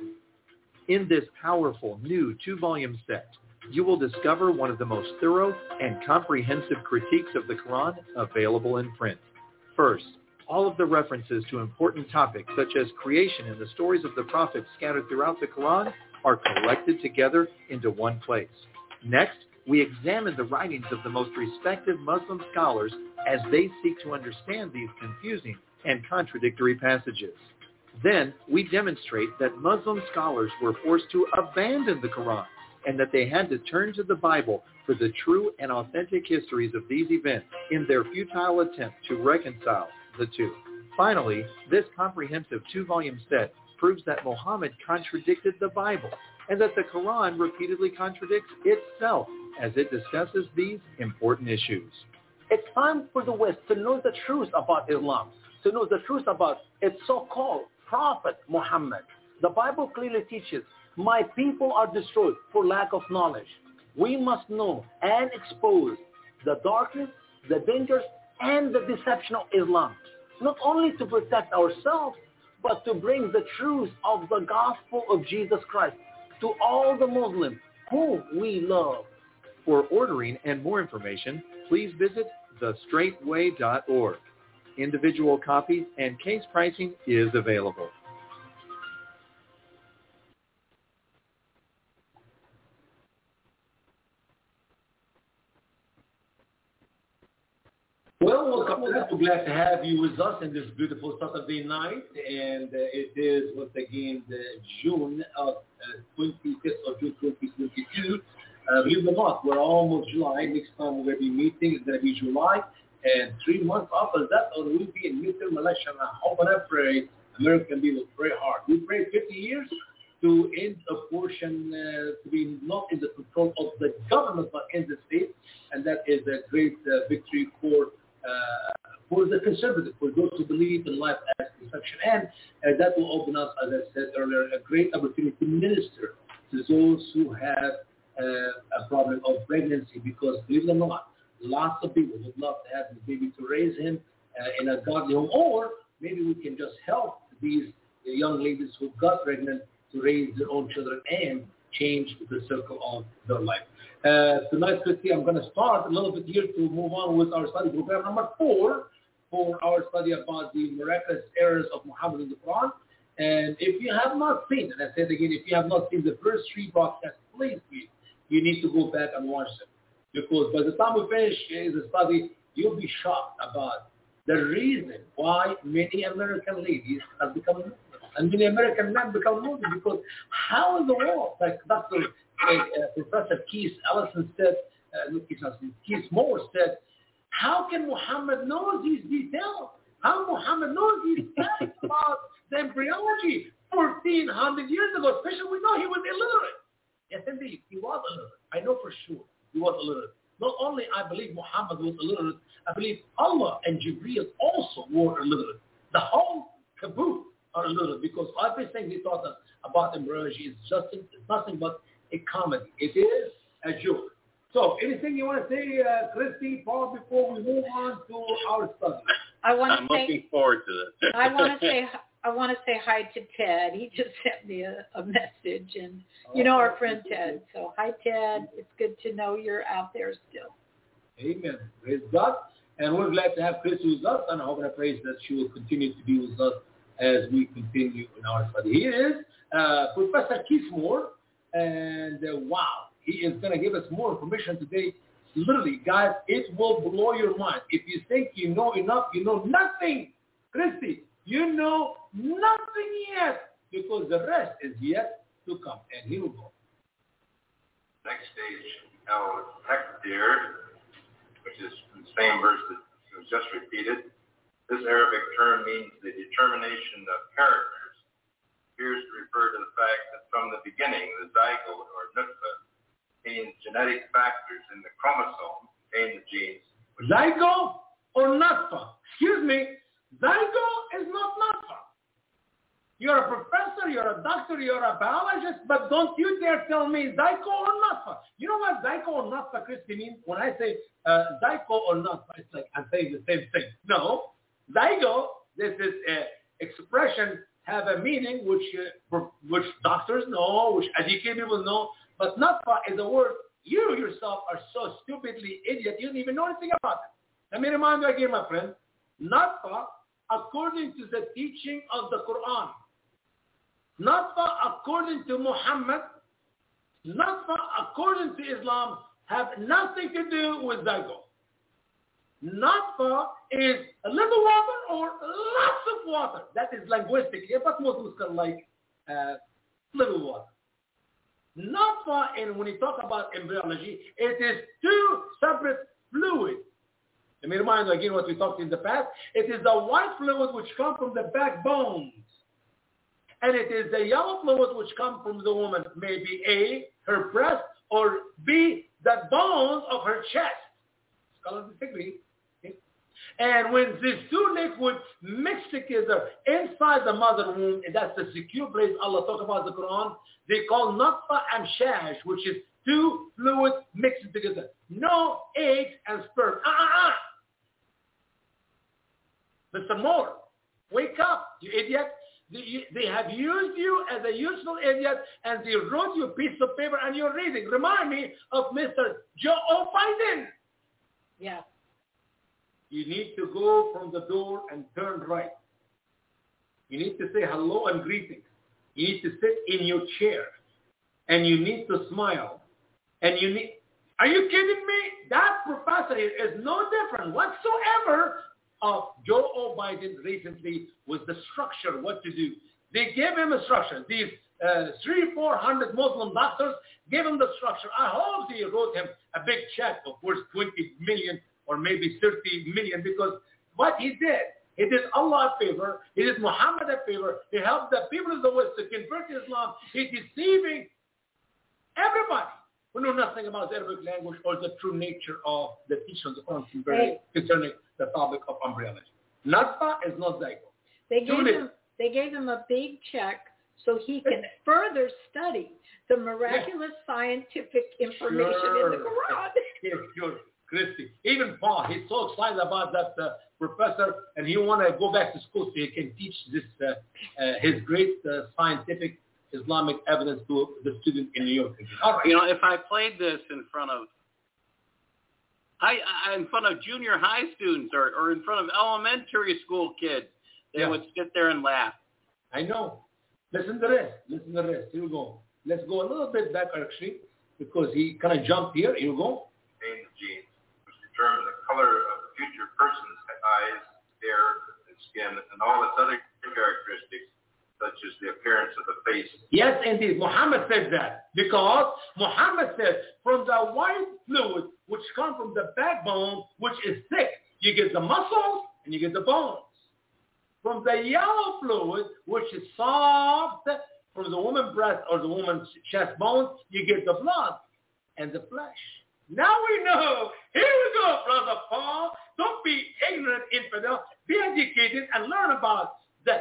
In this powerful new 2-volume set, you will discover one of the most thorough and comprehensive critiques of the Quran available in print. First, all of the references to important topics such as creation and the stories of the prophets scattered throughout the Quran are collected together into one place. Next, we examine the writings of the most respected Muslim scholars as they seek to understand these confusing and contradictory passages. Then, we demonstrate that Muslim scholars were forced to abandon the Quran and that they had to turn to the Bible for the true and authentic histories of these events in their futile attempt to reconcile the two. Finally, this comprehensive 2-volume set proves that Muhammad contradicted the Bible and that the Quran repeatedly contradicts itself as it discusses these important issues. It's time for the West to know the truth about Islam, to know the truth about its so-called Prophet Muhammad. The Bible clearly teaches, "My people are destroyed for lack of knowledge." We must know and expose the darkness, the dangers, and the deception of Islam, not only to protect ourselves, but to bring the truth of the gospel of Jesus Christ to all the Muslims whom we love. For ordering and more information, please visit thestraightway.org. Individual copies and case pricing is available. Well, we're glad to have you with us in this beautiful Saturday night, and it is once again the June of 25th of June 2022. Believe it or not, we're almost July. Next time we're going to be meeting is going to be July, and 3 months after that, we'll be in midterm election. I hope and I pray American people pray hard. We pray 50 years to end abortion to be not in the control of the government but in the state, and that is a great victory for the conservative, for those who believe in life as conception. And that will open up, as I said earlier, a great opportunity to minister to those who have a problem of pregnancy, because believe it or not, lots of people would love to have the baby, to raise him in a godly home, or maybe we can just help these young ladies who got pregnant to raise their own children and change the circle of their life. Tonight, Christy, I'm going to start a little bit here to move on with our study program number 4 for our study about the miraculous errors of Muhammad in the Quran. And if you have not seen, and I said again, if you have not seen the first 3 broadcasts, please, you need to go back and watch them. Because by the time we finish the study, you'll be shocked about the reason why many American ladies have become Muslims and many American men become Muslims. Because how in the world, like Professor Keith Ellison said, Keith Moore said, how can Muhammad know these details? How Muhammad knows these facts about the embryology 1,400 years ago? Especially we know he was illiterate. Yes, indeed, he was illiterate. I know for sure he was illiterate. Not only I believe Muhammad was illiterate, I believe Allah and Jibreel also were illiterate. The whole caboose are illiterate, because everything they taught us about embryology is nothing but a comedy. It is a joke. So, anything you want to say, Christy, Paul, before we move on to our study? I'm looking forward to this. I want to say hi to Ted. He just sent me a message, and you know our friend Ted. So hi, Ted. It's good to know you're out there still. Amen. Praise God. And we're glad to have Christy with us, and I hope and I praise that she will continue to be with us as we continue in our study. He is Professor Keith Moore, and wow, he is going to give us more information today. Literally, guys, it will blow your mind. If you think you know enough, you know nothing. Christy, you know nothing yet, because the rest is yet to come. And here we go. Next stage, al-Takdir, which is the same verse that was just repeated. This Arabic term means the determination of characters. Appears to refer to the fact that from the beginning, the zygote or nutfa means genetic factors in the chromosome contain the genes. Zygote or nutfa? Excuse me, zygote is not nutfa. You're a professor, you're a doctor, you're a biologist, but don't you dare tell me zygote or nutfa. You know what zygote or nutfa, Christy, means? When I say zygote or nutfa, it's like I'm saying the same thing. No, zygote, this is an expression, have a meaning which doctors know, which educated people know, but nutfa is a word you yourself are so stupidly idiot, you don't even know anything about it. Let me remind you again, my friend, nutfa, according to the teaching of the Quran, nutfa according to Muhammad, nutfa according to Islam, have nothing to do with zygote. Nutfa is a little water or lots of water. That is linguistic, but Muslims can like little water. Nutfa, and when you talk about embryology, it is two separate fluids. Let me remind you again what we talked in the past. It is the white fluid which comes from the backbones. And it is the yellow fluid which comes from the woman, maybe A, her breast, or B, the bones of her chest. Scholars disagree. Okay? And when these two liquids mix together inside the mother womb, and that's the secure place Allah talks about in the Quran, they call nutfa amshaj, which is two fluids mixed together. No eggs and sperm. Mr. Moore, wake up, you idiot. They have used you as a useful idiot, and they wrote you a piece of paper and you're reading. Remind me of Mr. Joe Biden. Yeah. You need to go from the door and turn right. You need to say hello and greetings. You need to sit in your chair. And you need to smile. And you need... Are you kidding me? That professor here is no different whatsoever of Joe Biden recently with the structure, what to do. They gave him a structure. These 300-400 Muslim doctors gave him the structure. I hope they wrote him a big check of worth 20 million or maybe 30 million, because what he did Allah a favor, he did Muhammad a favor, he helped the people of the West to convert to Islam. He's deceiving everybody who know nothing about the Arabic language or the true nature of the teaching of the Quran concerning the topic of embryology. Nutfa is not zygote. They gave him a big check so he can further study the miraculous scientific information in the Quran. Yes, sure. Christy. Even Paul, he's so excited about that professor, and he want to go back to school so he can teach this his great scientific Islamic evidence to the student in New York. All right. You know, if I played this in front of junior high students or in front of elementary school kids, they would sit there and laugh. I know. Listen to this. Here we go. Let's go a little bit back, actually, because he kind of jumped here. Here we go. Contain the genes which determine the color of the future person's eyes, hair, and skin, and all its other characteristics, such as the appearance of the face. Yes, indeed. Muhammad said that, because Muhammad said from the white fluid, which comes from the backbone, which is thick, you get the muscles and you get the bones. From the yellow fluid, which is soft, from the woman's breast or the woman's chest bones, you get the blood and the flesh. Now we know. Here we go, Brother Paul. Don't be ignorant, infidel. Be educated and learn about the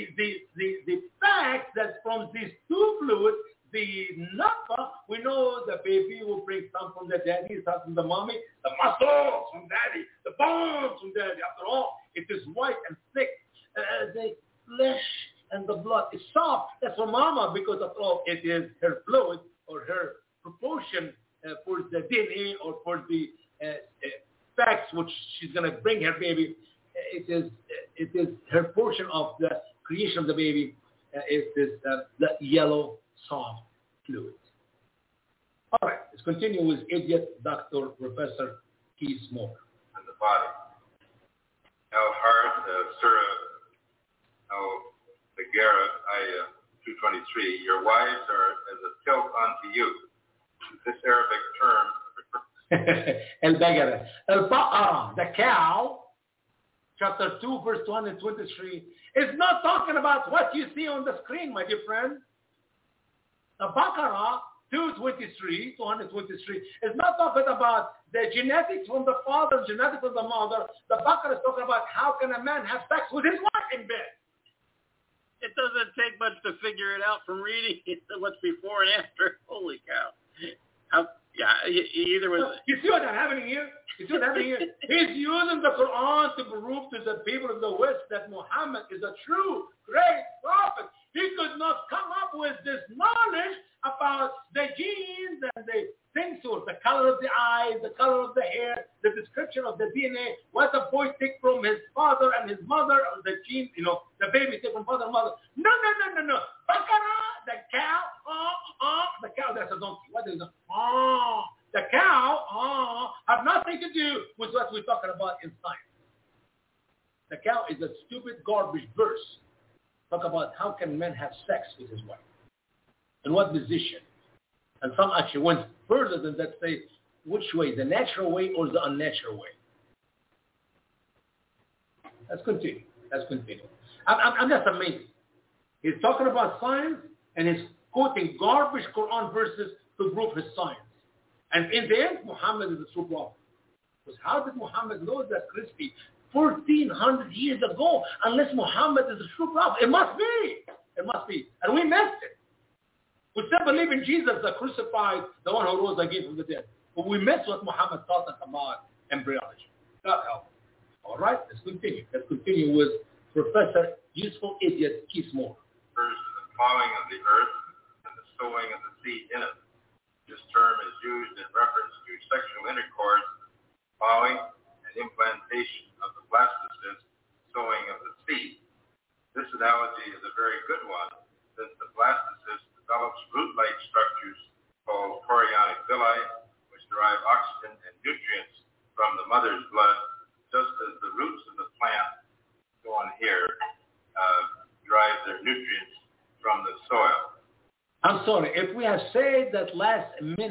fact that from these two fluids, the nutfa, we know the baby will bring some from the daddy, some from the mommy, the muscles from daddy, the bones from daddy. After all, it is white and thick. The flesh and the blood is soft. That's for mama, because after all, it is her fluid or her proportion for the DNA or for the facts which she's going to bring her baby. It is her portion of the creation of the baby. It is the yellow soft fluid. All right, let's continue with idiot Dr. Professor Keith Moore. And the body. Al-Hard, Surah Al-Bagara, Ayah 223, your wives are as a tilt unto you. This Arabic term. Al-Bagara. Al-Baqarah, the cow, chapter 2, verse 223, is not talking about what you see on the screen, my dear friend. The Baqarah 223 is not talking about the genetics from the father, genetics from the mother. The Baqarah is talking about how can a man have sex with his wife in bed. It doesn't take much to figure it out from reading what's before and after. Holy cow. Either was. You see what's happening here? He's using the Quran to prove to the people of the West that Muhammad is a true, great prophet. He could not come up with this knowledge about the genes and the things, or the color of the eyes, the color of the hair, the description of the DNA, what the boy take from his father and his mother, or the genes, the baby take from father and mother. No. Baqarah, the cow, the cow, that's a donkey. What is it? The cow, have nothing to do with what we're talking about in science. The cow is a stupid garbage verse. Talk about how can men have sex with his wife. In what position? And some actually went further than that, say which way, the natural way or the unnatural way. Let's continue. I'm just amazed. He's talking about science and he's quoting garbage Quran verses to prove his science. And in the end, Muhammad is the true prophet. Because how did Muhammad know that, Christy, 1,400 years ago, unless Muhammad is the true prophet? It must be. And we missed it. We still believe in Jesus, the crucified, the one who rose again from the dead. But we miss what Muhammad taught us about embryology. God help. All right, let's continue. Let's continue with Professor Useful Idiot Keith Moore. Refers to the plowing of the earth and the sowing of the seed in it. This term is used in reference to sexual intercourse, plowing, and implantation of the blastocyst, sowing of the seed. This analogy is a very good one, since the blastocyst develops root-like structures called chorionic villi, which derive oxygen and nutrients from the mother's blood, just as the roots of the plant, go on here, derive their nutrients from the soil. I'm sorry, if we have said that last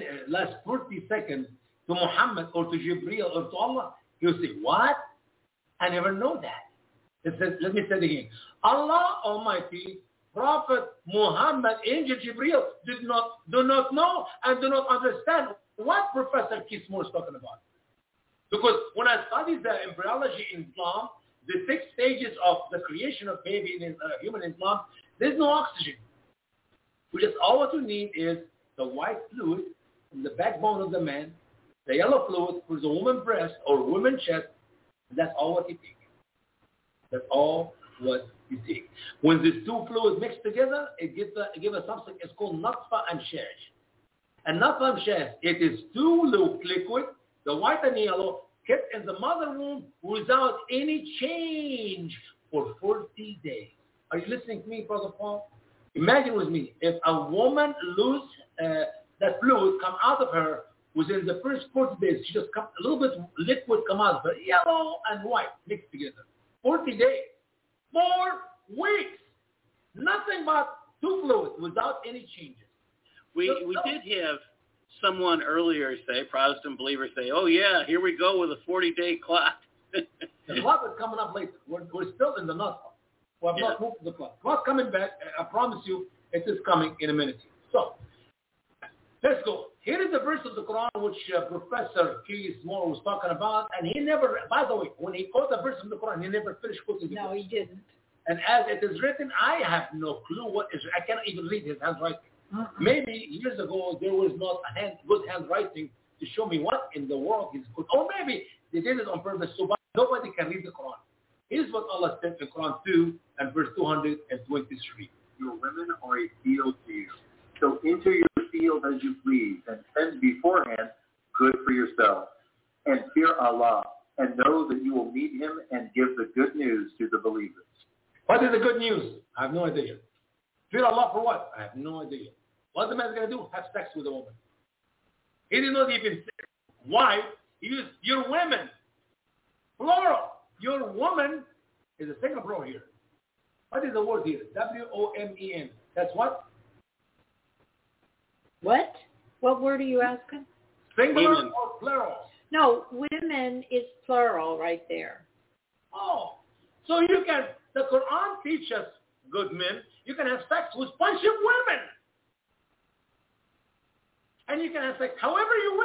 40 seconds to Muhammad or to Jibreel or to Allah, he'll say, what? I never know that. Let me say it again. Allah Almighty, Prophet Muhammad, Angel Jibreel do not know and do not understand what Professor Keith Moore is talking about. Because when I studied the embryology in Islam, the 6 stages of the creation of baby in human Islam, there's no oxygen. All what you need is the white fluid from the backbone of the man, the yellow fluid for the woman's breast or woman's chest, and that's all what you take. That's all what you take. When these two fluids mix together, it gives us something. It's called nutfa and shash. And nutfa and shash, it is two liquid, the white and yellow, kept in the mother womb without any change for 40 days. Are you listening to me, Brother Paul? Imagine with me, if a woman lose that fluid come out of her within the first 40 days, she just a little bit liquid come out of her, yellow and white mixed together. 40 days, 4 weeks, nothing but two fluids without any changes. We did have someone earlier say, Protestant believers say, oh yeah, here we go with a 40-day clock. The clock is coming up later. We're still in the nut. We have not moved the clock. Clock coming back. I promise you, it is coming in a minute. So, let's go. Here is the verse of the Quran which Professor Keith Moore was talking about, and he never, by the way, when he quoted the verse of the Quran, he never finished quoting it. No, he didn't. And as it is written, I have no clue what is, I cannot even read his handwriting. Mm-hmm. Maybe years ago there was not good handwriting to show me what in the world he's good. Or maybe they did it on purpose so nobody can read the Quran. Here's what Allah said in Quran 2 and verse 223. Your women are a field to you. So enter your field as you please, and tend beforehand good for yourself. And fear Allah, and know that you will meet him and give the good news to the believers. What is the good news? I have no idea. Fear Allah for what? I have no idea. What the man is going to do? Have sex with a woman. He did not even say wife. He used your women. Plural. Your woman is a single plural here. What is the word here? W-O-M-E-N. That's what? What? What word are you asking? Singular or plural? No, women is plural right there. Oh, So the Quran teaches good men, you can have sex with a bunch of women. And you can have sex however you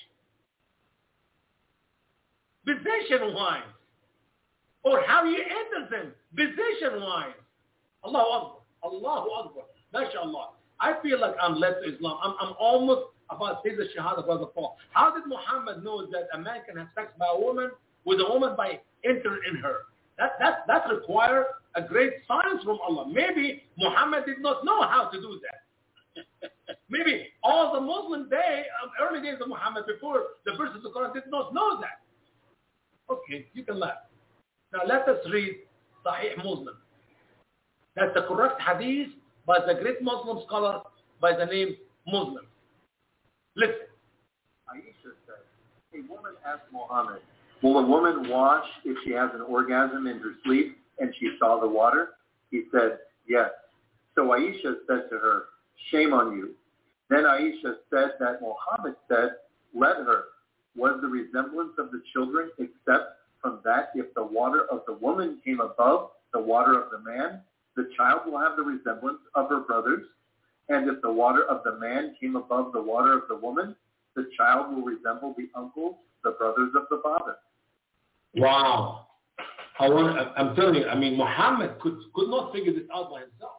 wish. Position-wise. Or how you enter them. Position-wise. Allahu Akbar. Allahu Akbar. MashaAllah. I feel like I'm led to Islam. I'm almost about to say the Shahada, Brother Paul. How did Muhammad know that a man can have sex with a woman by entering in her? That requires a great science from Allah. Maybe Muhammad did not know how to do that. Maybe all the Muslim early days of Muhammad, before the verses of the Quran, did not know that. Okay, you can laugh. Now let us read Sahih Muslim. That's the correct hadith by the great Muslim scholar by the name Muslim. Listen. Aisha said, a woman asked Muhammad, will a woman wash if she has an orgasm in her sleep and she saw the water? He said, yes. So Aisha said to her, shame on you. Then Aisha said that Muhammad said, let her. Was the resemblance of the children except from that if the water of the woman came above the water of the man, the child will have the resemblance of her brothers. And if the water of the man came above the water of the woman, the child will resemble the uncles, the brothers of the father. Wow. I'm telling you, Muhammad could not figure this out by himself.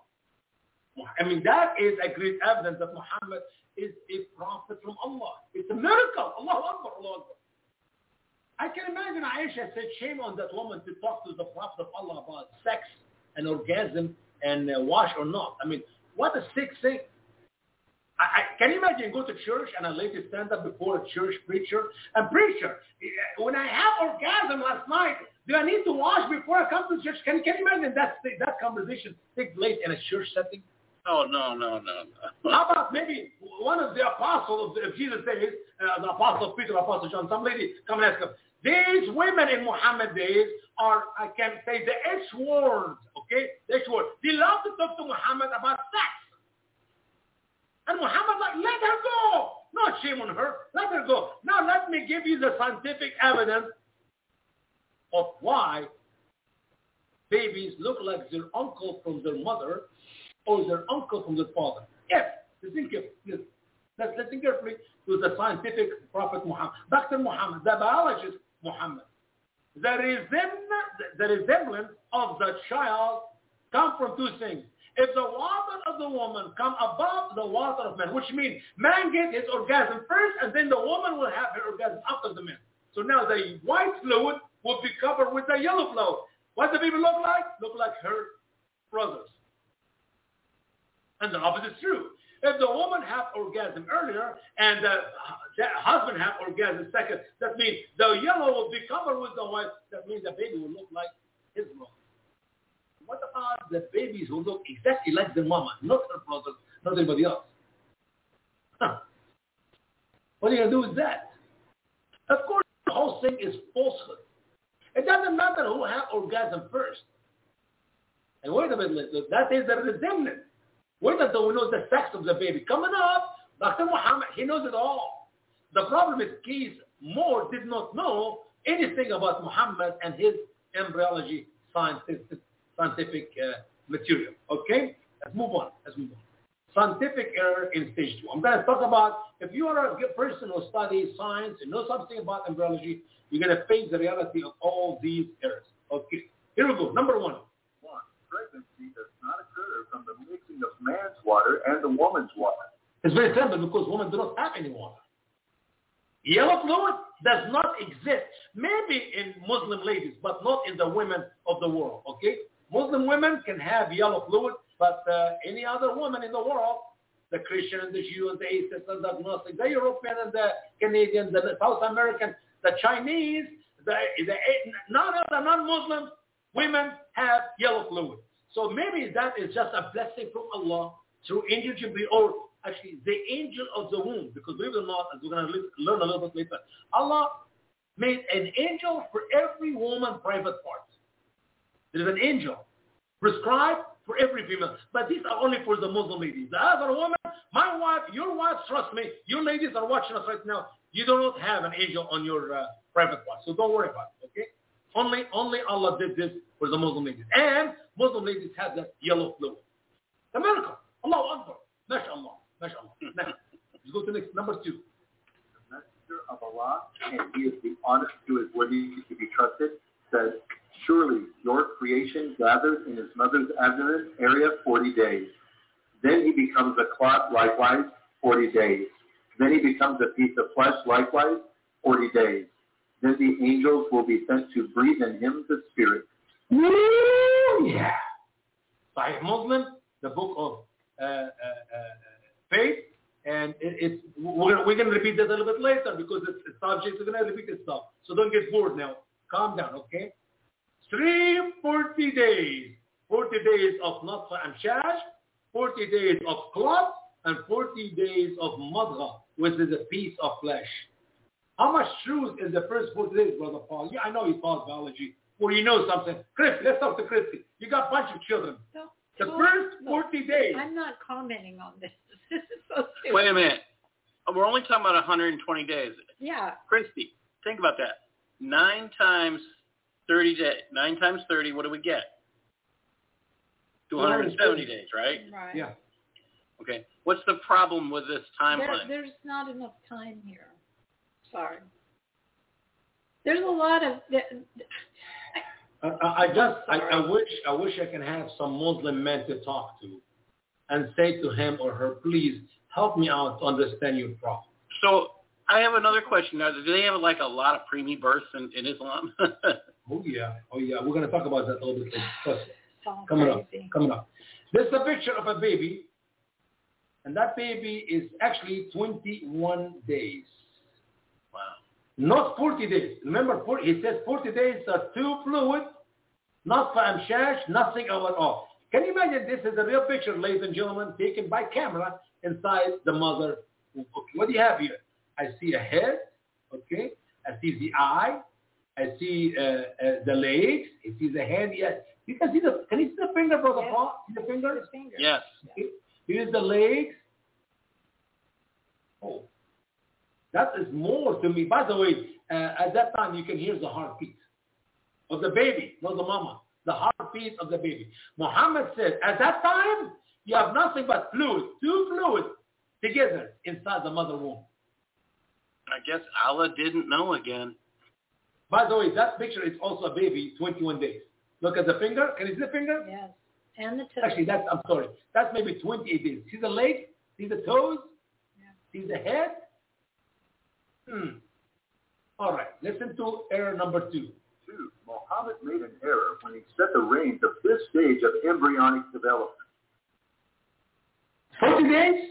That is a great evidence that Muhammad is a prophet from Allah. It's a miracle. Allahu Akbar, Allahu Akbar. I can imagine Aisha said, shame on that woman to talk to the prophet of Allah about sex and orgasm and wash or not. What a sick thing. Can you imagine go to church and a lady stand up before a church preacher and preacher, when I have orgasm last night, do I need to wash before I come to church? Can you imagine that conversation take place in a church setting? Oh, no. How about maybe one of the apostles of Jesus days, the apostle Peter, apostle John, some lady come and ask him, these women in Muhammad days are, I can say, the H-words, okay? The H-word. They love to talk to Muhammad about sex. And Muhammad let her go. Not shame on her. Let her go. Now let me give you the scientific evidence of why babies look like their uncle from their mother or their uncle from their father. Yes, listen carefully. Let's listen carefully to the scientific prophet Muhammad. Dr. Muhammad, the biologist Muhammad. The resemblance of the child comes from two things. If the water of the woman come above the water of man, which means man gets his orgasm first and then the woman will have her orgasm after the man. So now the white fluid will be covered with the yellow fluid. What do people look like? Look like her brothers. And the opposite is true. If the woman have orgasm earlier and the husband have orgasm second, that means the yellow will be covered with the white. That means the baby will look like his brother. What about the babies who look exactly like the mama, not her brothers, not anybody else? What are you going to do with that? Of course, the whole thing is falsehood. It doesn't matter who had orgasm first. And wait a minute, that is the resemblance. Wait until we know the sex of the baby. Coming up, Dr. Muhammad, he knows it all. The problem is Keith Moore did not know anything about Muhammad and his embryology scientific material. Okay? Let's move on. Scientific error in stage 2. I'm going to talk about, if you are a good person who studies science and knows something about embryology, you're going to face the reality of all these errors. Okay. Here we go. Number 1. Pregnancy does not occur from the mixing of man's water and the woman's water. It's very simple because women do not have any water. Yellow fluid does not exist. Maybe in Muslim ladies, but not in the women of the world. Okay? Muslim women can have yellow fluid, but any other woman in the world, the Christian and the Jew and the atheist and the agnostic, the European and the Canadian, the South American, the Chinese, the non-Muslim women have yellow fluid. So maybe that is just a blessing from Allah through Angel Jibreel, or actually the angel of the womb, because believe it or not, as we're going to learn a little bit later, Allah made an angel for every woman private part. There is an angel prescribed for every female. But these are only for the Muslim ladies. The other woman, my wife, your wife, trust me, you ladies are watching us right now, you do not have an angel on your private part. So don't worry about it, okay? Only Allah did this for the Muslim ladies. And Muslim ladies have that yellow fluid. The miracle. Allahu Akbar. MashaAllah. MashaAllah. Let's go to next, number 2. The messenger of Allah, and he is the honest who is worthy to be trusted, says, surely your creation gathers in his mother's abdomen area 40 days. Then he becomes a clot likewise 40 days. Then he becomes a piece of flesh likewise 40 days. Then the angels will be sent to breathe in him the spirit. Yeah. Sahih Muslim, the book of faith, and we're going to repeat this a little bit later because it's subject. We're going to repeat this stuff. So don't get bored now. Calm down, okay? 40 days. 40 days of Natfa and Shash, 40 days of clot, and 40 days of Madgha, which is a piece of flesh. How much truth in the first 40 days, Brother Paul? Yeah, I know you taught biology, or you know something. Chris, let's talk to Christy. You got a bunch of children. No, the first 40 days. I'm not commenting on this. This is so stupid. Wait a minute. We're only talking about 120 days. Yeah. Christy, think about that. 9 times 30 days. 9 times 30, what do we get? 270 days, right? Right. Yeah. Okay. What's the problem with this timeline? There's not enough time here. Sorry. There's a lot of... I wish I can have some Muslim men to talk to and say to him or her, please help me out to understand your problem. So I have another question. Now, do they have like a lot of preemie births in Islam? Oh yeah. We're going to talk about that a little bit later. Coming up. This is a picture of a baby, and that baby is actually 21 days. Wow. Not 40 days. Remember, it says 40 days are too fluid, not shash, nothing at all. Can you imagine this is a real picture, ladies and gentlemen, taken by camera inside the mother? Okay, what do you have here? I see a head, okay? I see the eye. I see the legs. I see the hand. Yes. You can see can you see the finger, Brother Paul? See the finger? The finger. Yes. Okay. Here's the legs. Oh. That is more to me. By the way, at that time you can hear the heartbeat of the baby, not the mama. The heartbeat of the baby. Muhammad said, at that time, you have nothing but fluid, two fluids together inside the mother womb. I guess Allah didn't know again. By the way, that picture is also a baby, 21 days. Look at the finger. Can you see the finger? Yes. And the toes. Actually, I'm sorry. That's maybe 28 days. See the legs? See the toes? Yeah. See the head? All right. Listen to error number 2. Muhammad made an error when he set the range of this stage of embryonic development. 40 days?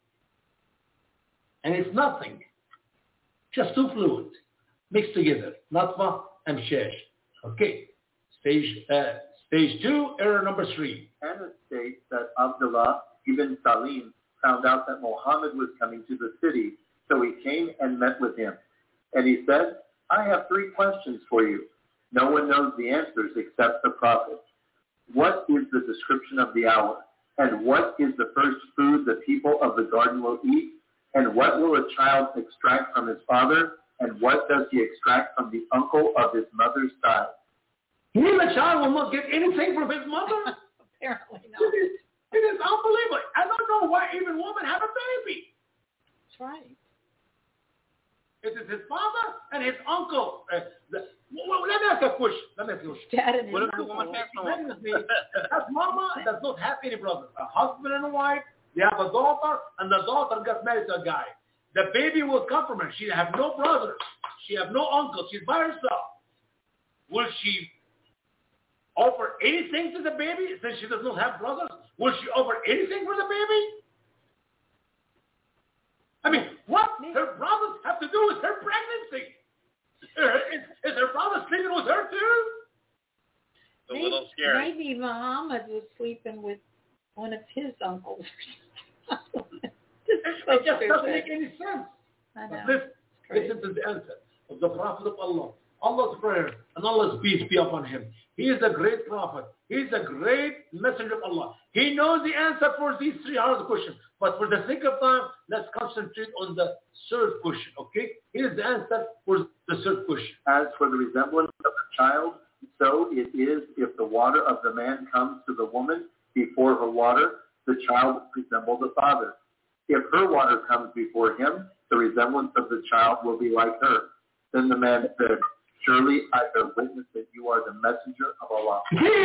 And it's nothing. Just two fluids mixed together. Natfa and Shash. Okay. Stage 2, error number 3. Anas states that Abdullah ibn Salim found out that Muhammad was coming to the city, so he came and met with him. And he said, I have 3 questions for you. No one knows the answers except the Prophet. What is the description of the hour? And what is the first food the people of the garden will eat? And what will a child extract from his father? And what does he extract from the uncle of his mother's side? You mean the child will not get anything from his mother? Apparently not. It is unbelievable. I don't know why even women have a baby. That's right. It is his father and his uncle. Let me ask a question. Dad and his uncle. That mama does not have any brothers. A husband and a wife. They have a daughter, and the daughter got married to a guy. The baby will come from her. She have no brothers. She have no uncle. She's by herself. Will she offer anything to the baby since she does not have brothers? Will she offer anything for the baby? I mean, what her brothers have to do with her pregnancy? Is her brother sleeping with her too? It's a little scary. Maybe Muhammad was sleeping with one of his uncles. It just doesn't make any sense. I know. Listen to the answer of the Prophet of Allah. Allah's prayer and Allah's peace be upon him. He is a great prophet. He is a great messenger of Allah. He knows the answer for these 3 hard questions. But for the sake of time, let's concentrate on the third question, okay? Here's the answer for the third question. As for the resemblance of the child, so it is if the water of the man comes to the woman before her water, the child resembles the father. If her water comes before him, the resemblance of the child will be like her. Then the man said, surely I bear witness that you are the messenger of Allah.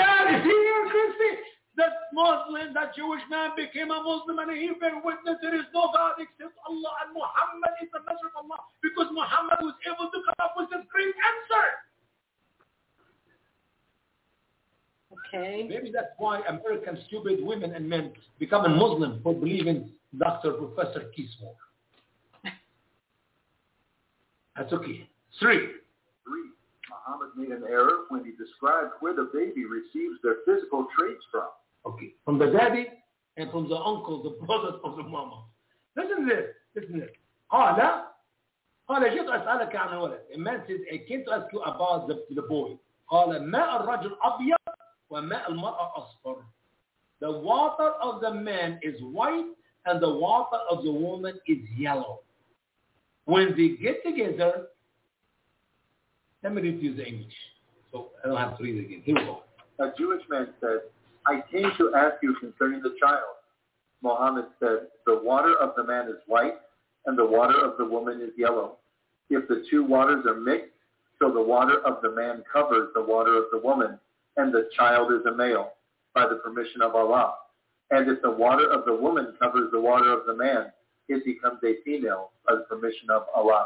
That Muslim, that Jewish man became a Muslim and he bear witness there is no God except Allah and Muhammad is the messenger of Allah because Muhammad was able to come up with this great answer. Okay. Maybe that's why American stupid women and men become a Muslim for believing Dr. Professor Kismore. That's okay. 3. Muhammad made an error when he described where the baby receives their physical traits from. Okay. From the daddy and from the uncle, the brothers of the mama. Listen to this. قال جئت أسألك عن ولد. A man says, I came to ask you about the boy. قال ماء الرجل أبيض وماء المرأة أصفر. The water of the man is white and the water of the woman is yellow. When they get together, let me read you the English. So I don't have to read it again. Here we go. A Jewish man said, I came to ask you concerning the child. Muhammad said, the water of the man is white and the water of the woman is yellow. If the two waters are mixed, so the water of the man covers the water of the woman, and the child is a male, by the permission of Allah. And if the water of the woman covers the water of the man, it becomes a female, by the permission of Allah.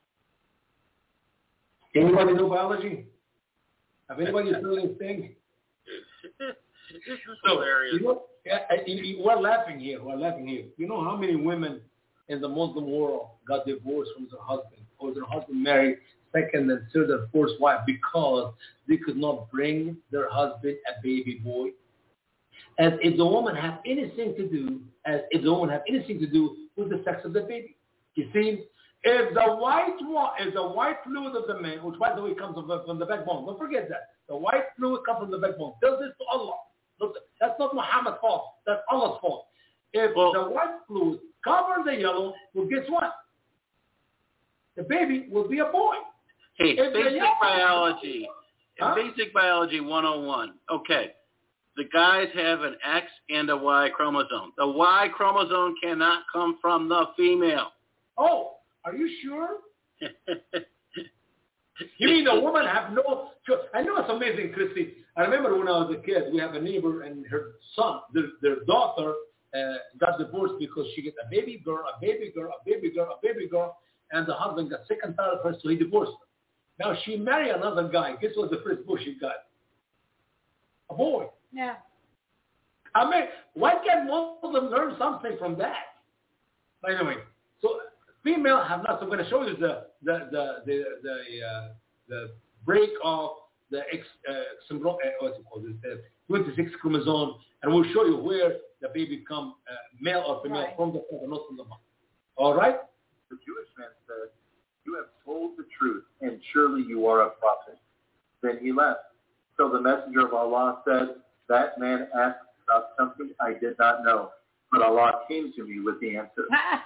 Anybody know biology? Have anybody seen this thing? This is hilarious. We're laughing here. You know how many women in the Muslim world got divorced from their husband, or their husband married second and third and fourth wife because they could not bring their husband a baby boy? As if the woman have anything to do, with the sex of the baby. You see, if the white fluid of the man, which by the way comes from the backbone, don't forget that. The white fluid comes from the backbone. Does this to Allah. Look, that's not Muhammad's fault. That's Allah's fault. If the white fluid covers the yellow, well, guess what? The baby will be a boy. Hey, basic biology 101. Okay. The guys have an X and a Y chromosome. The Y chromosome cannot come from the female. Oh, are you sure? You mean the woman have no choice? I know it's amazing, Christy. I remember when I was a kid, we have a neighbor and her son, their daughter got divorced because she got a baby girl, and the husband got sick and tired of her, so he divorced her. Now she married another guy. Guess what the first boy she got? A boy. Yeah. I mean, why can't Muslims learn something from that? But anyway, so female have not. So I'm going to show you the break of the what's it called? The 26 chromosome, and we'll show you where the baby come male or female from the father, not from the mother. All right. The Jewish man said, "You have told the truth, and surely you are a prophet." Then he left. So the messenger of Allah said, "That man asked about something I did not know, but Allah came to me with the answer."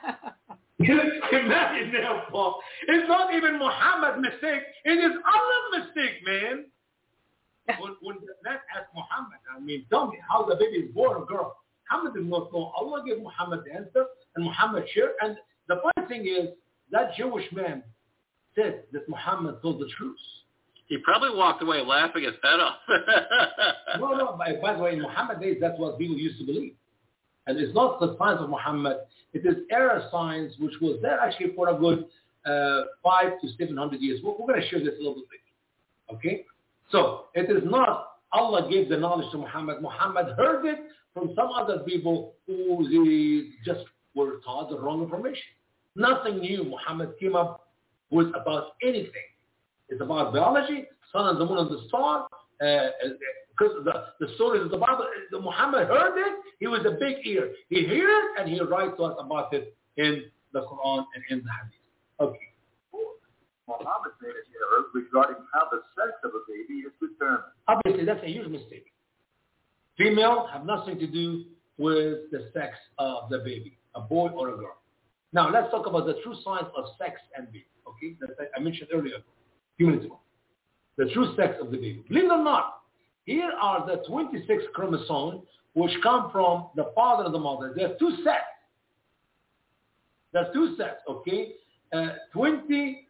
Imagine that, Paul. It's not even Muhammad's mistake. It is Allah's mistake, man. When that asked Muhammad, I mean, tell me how the baby is born, a girl. Muhammad did not know. Allah gave Muhammad the answer, and Muhammad shared. And the funny thing is, that Jewish man said that Muhammad told the truth. He probably walked away laughing his head off. No. By the way, in Muhammad days, that's what people used to believe. And it's not the science of Muhammad. It is error science, which was there actually for a good 500 to 700 years. We're going to share this a little bit. Okay? So it is not Allah gave the knowledge to Muhammad. Muhammad heard it from some other people who they just were taught the wrong information. Nothing new Muhammad came up with about anything. It's about biology, sun and the moon and the star. Because the stories of the Bible, Muhammad heard it. He was a big ear. He heard it and he writes to us about it in the Quran and in the Hadith. Okay. Muhammad made an error regarding how the sex of a baby is determined. Obviously, that's a huge mistake. Female have nothing to do with the sex of the baby, a boy or a girl. Now, let's talk about the true science of sex and baby. Okay, that I mentioned earlier, a few minutes ago. the true sex of the baby. Believe it or not, here are the 26 chromosomes which come from the father and the mother. There are two sets. There's two sets, okay? 23.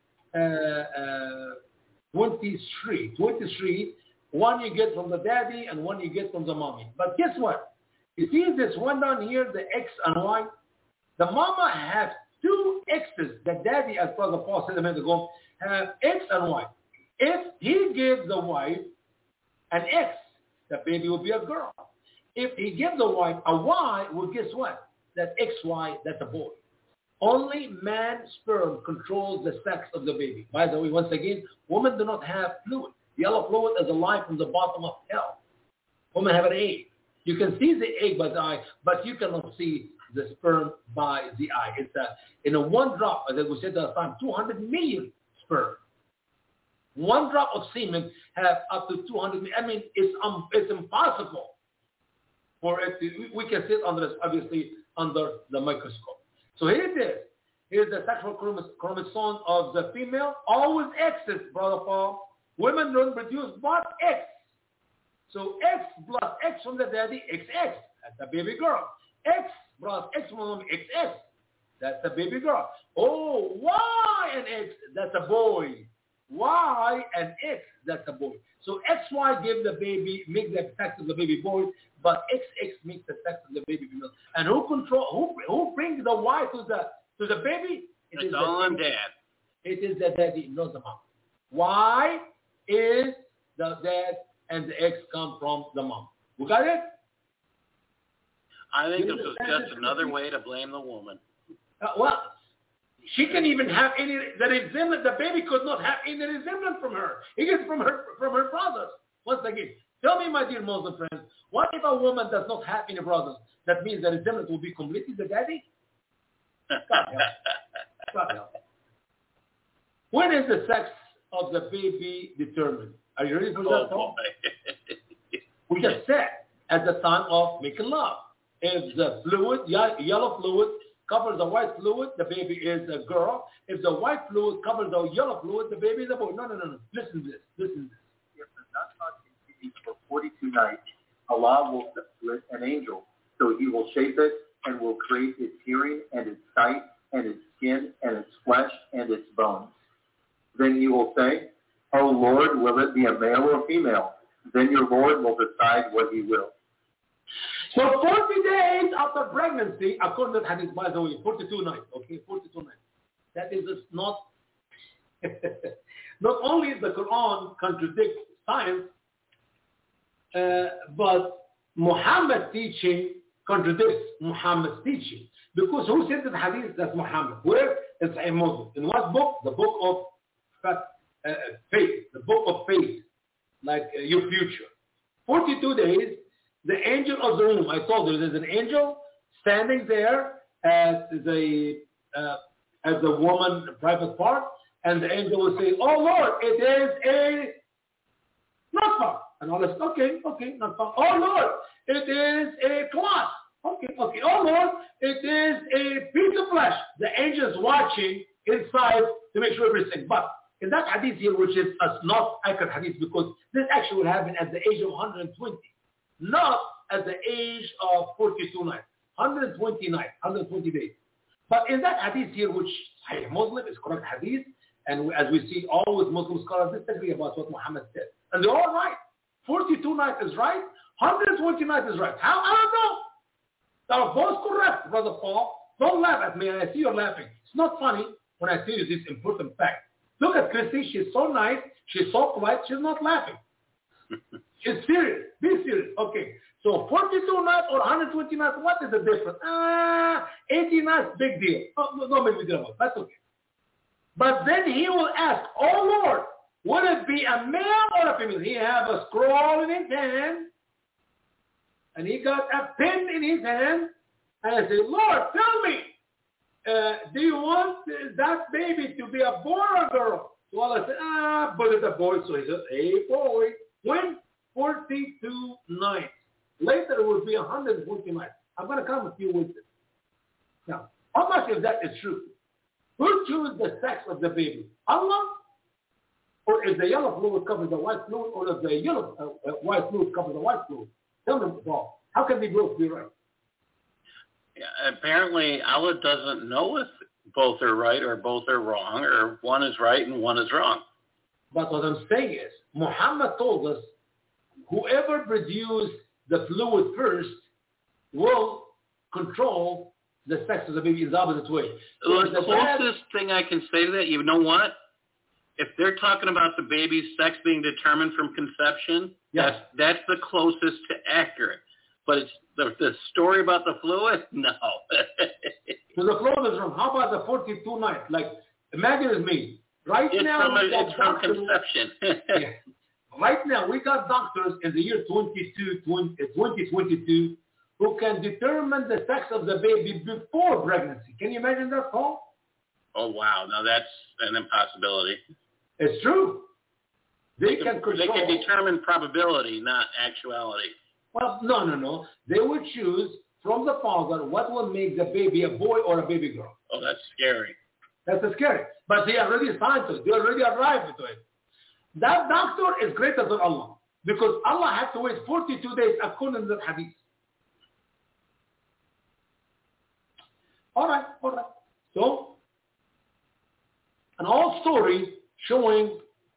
One you get from the daddy and one you get from the mommy. But guess what? You see this one down here, the X and Y? The mama has two X's. The daddy, as Brother Paul said a minute ago, have X and Y. If he gives the wife an X, the baby will be a girl. If he gives the wife a Y, well, guess what? That XY, that's a boy. Only man's sperm controls the sex of the baby. By the way, once again, women do not have fluid. Yellow fluid is a line from the bottom of hell. Women have an egg. You can see the egg by the eye, but you cannot see the sperm by the eye. It's in a one drop, as we said last time, 200 million sperm. One drop of semen have up to 200 million. I mean, it's impossible for it to, we can see it obviously under the microscope. So here it is. Here's the sexual chromosome of the female. Always X's, Brother Paul. Women don't produce but X. So X plus X from the daddy, XX. That's a baby girl. X plus X from mommy, XX. That's a baby girl. Oh, Y and X, that's a boy. Y and X, that's a boy. So XY give the baby, make the sex of the baby boy, but XX makes the sex of the baby female. And who brings the Y to the baby? It's all on dad. It is the daddy, not the mom. Y is the dad, and the X come from the mom. You got it? I think this is just another way to blame the woman. Well, she can even have any, the resemblance, the baby could not have any resemblance from her. It is from her brothers. Once again, tell me, my dear Muslim friends, what if a woman does not have any brothers? That means the resemblance will be completely the daddy? God help. God help. When is the sex of the baby determined? Are you ready for that? We just said at the time of making love. If the fluid, yellow fluid, covers the white fluid, the baby is a girl. If the white fluid covers the yellow fluid, the baby is a boy. No. Listen to this. If the nut continues for 42 nights, Allah will split an angel. So he will shape it and will create its hearing and its sight and its skin and its flesh and its bones. Then you will say, "Oh Lord, will it be a male or female?" Then your Lord will decide what he will. So 40 days after pregnancy, according to the hadith, by the way, 42 nights, okay, 42 nights. That is just not, not only the Quran contradicts science, but Muhammad's teaching contradicts Muhammad's teaching. Because who said the hadith? That's Muhammad. Where? It's a Muslim. In what book? The book of faith. The book of faith, like your future. 42 days. The angel of the room, I told you, there's an angel standing there at the woman private part, and the angel will say, "Oh Lord, it is a nutfa." And all this, okay, nutfa. "Oh Lord, it is a cloth." Okay. "Oh Lord, it is a piece of flesh." The angel is watching inside to make sure everything. But in that hadith here, which is a not accurate hadith, because this actually will happen at the age of 120. Not at the age of 42 nights, 120 nights, 120 days. But in that hadith here, which Sahih Muslim is correct hadith, and as we see, always Muslim scholars disagree about what Muhammad said. And they're all right. 42 nights is right, 120 nights is right. How? I don't know. They're both correct, Brother Paul. Don't laugh at me, and I see you're laughing. It's not funny when I tell you this important fact. Look at Christy, she's so nice, she's so polite, she's not laughing. She's serious. Be serious. Okay. So 42 nights or 120 nights, what is the difference? 80 nights, big deal. Oh, no big deal about it. That's okay. But then he will ask, "Oh Lord, would it be a male or a female?" He have a scroll in his hand, and he got a pen in his hand, and I say, "Lord, tell me, do you want that baby to be a boy or a girl?" So I said, but it's a boy. So he said, "A boy." When? 42 nights. Later it will be 140 nights. I'm going to come with you with it. Now, how much of that is true? Who chooses the sex of the baby? Allah? or if the yellow fluid covers the white fluid, or if the yellow white fluid covers the white fluid. Tell me, Paul, how can they both be right? Yeah, apparently, Allah doesn't know if both are right or both are wrong, or one is right and one is wrong. But what I'm saying is, Muhammad told us, whoever produced the fluid first will control the sex of the baby in the opposite way. So the closest thing I can say to that, you know what? If they're talking about the baby's sex being determined from conception, yes, that's the closest to accurate. But it's the story about the fluid? No. So the fluid is wrong. How about the 42 nights? Like, imagine it's me. It's from conception. Yeah. Right now, we got doctors in the year 2022 who can determine the sex of the baby before pregnancy. Can you imagine that, Paul? Oh, wow. Now, that's an impossibility. It's true. They can determine probability, not actuality. Well, no. They would choose from the father what will make the baby a boy or a baby girl. Oh, that's scary. That's scary. But they already assigned to it. They already arrived to it. That doctor is greater than Allah, because Allah had to wait 42 days according to the hadith. All right. So, an old story showing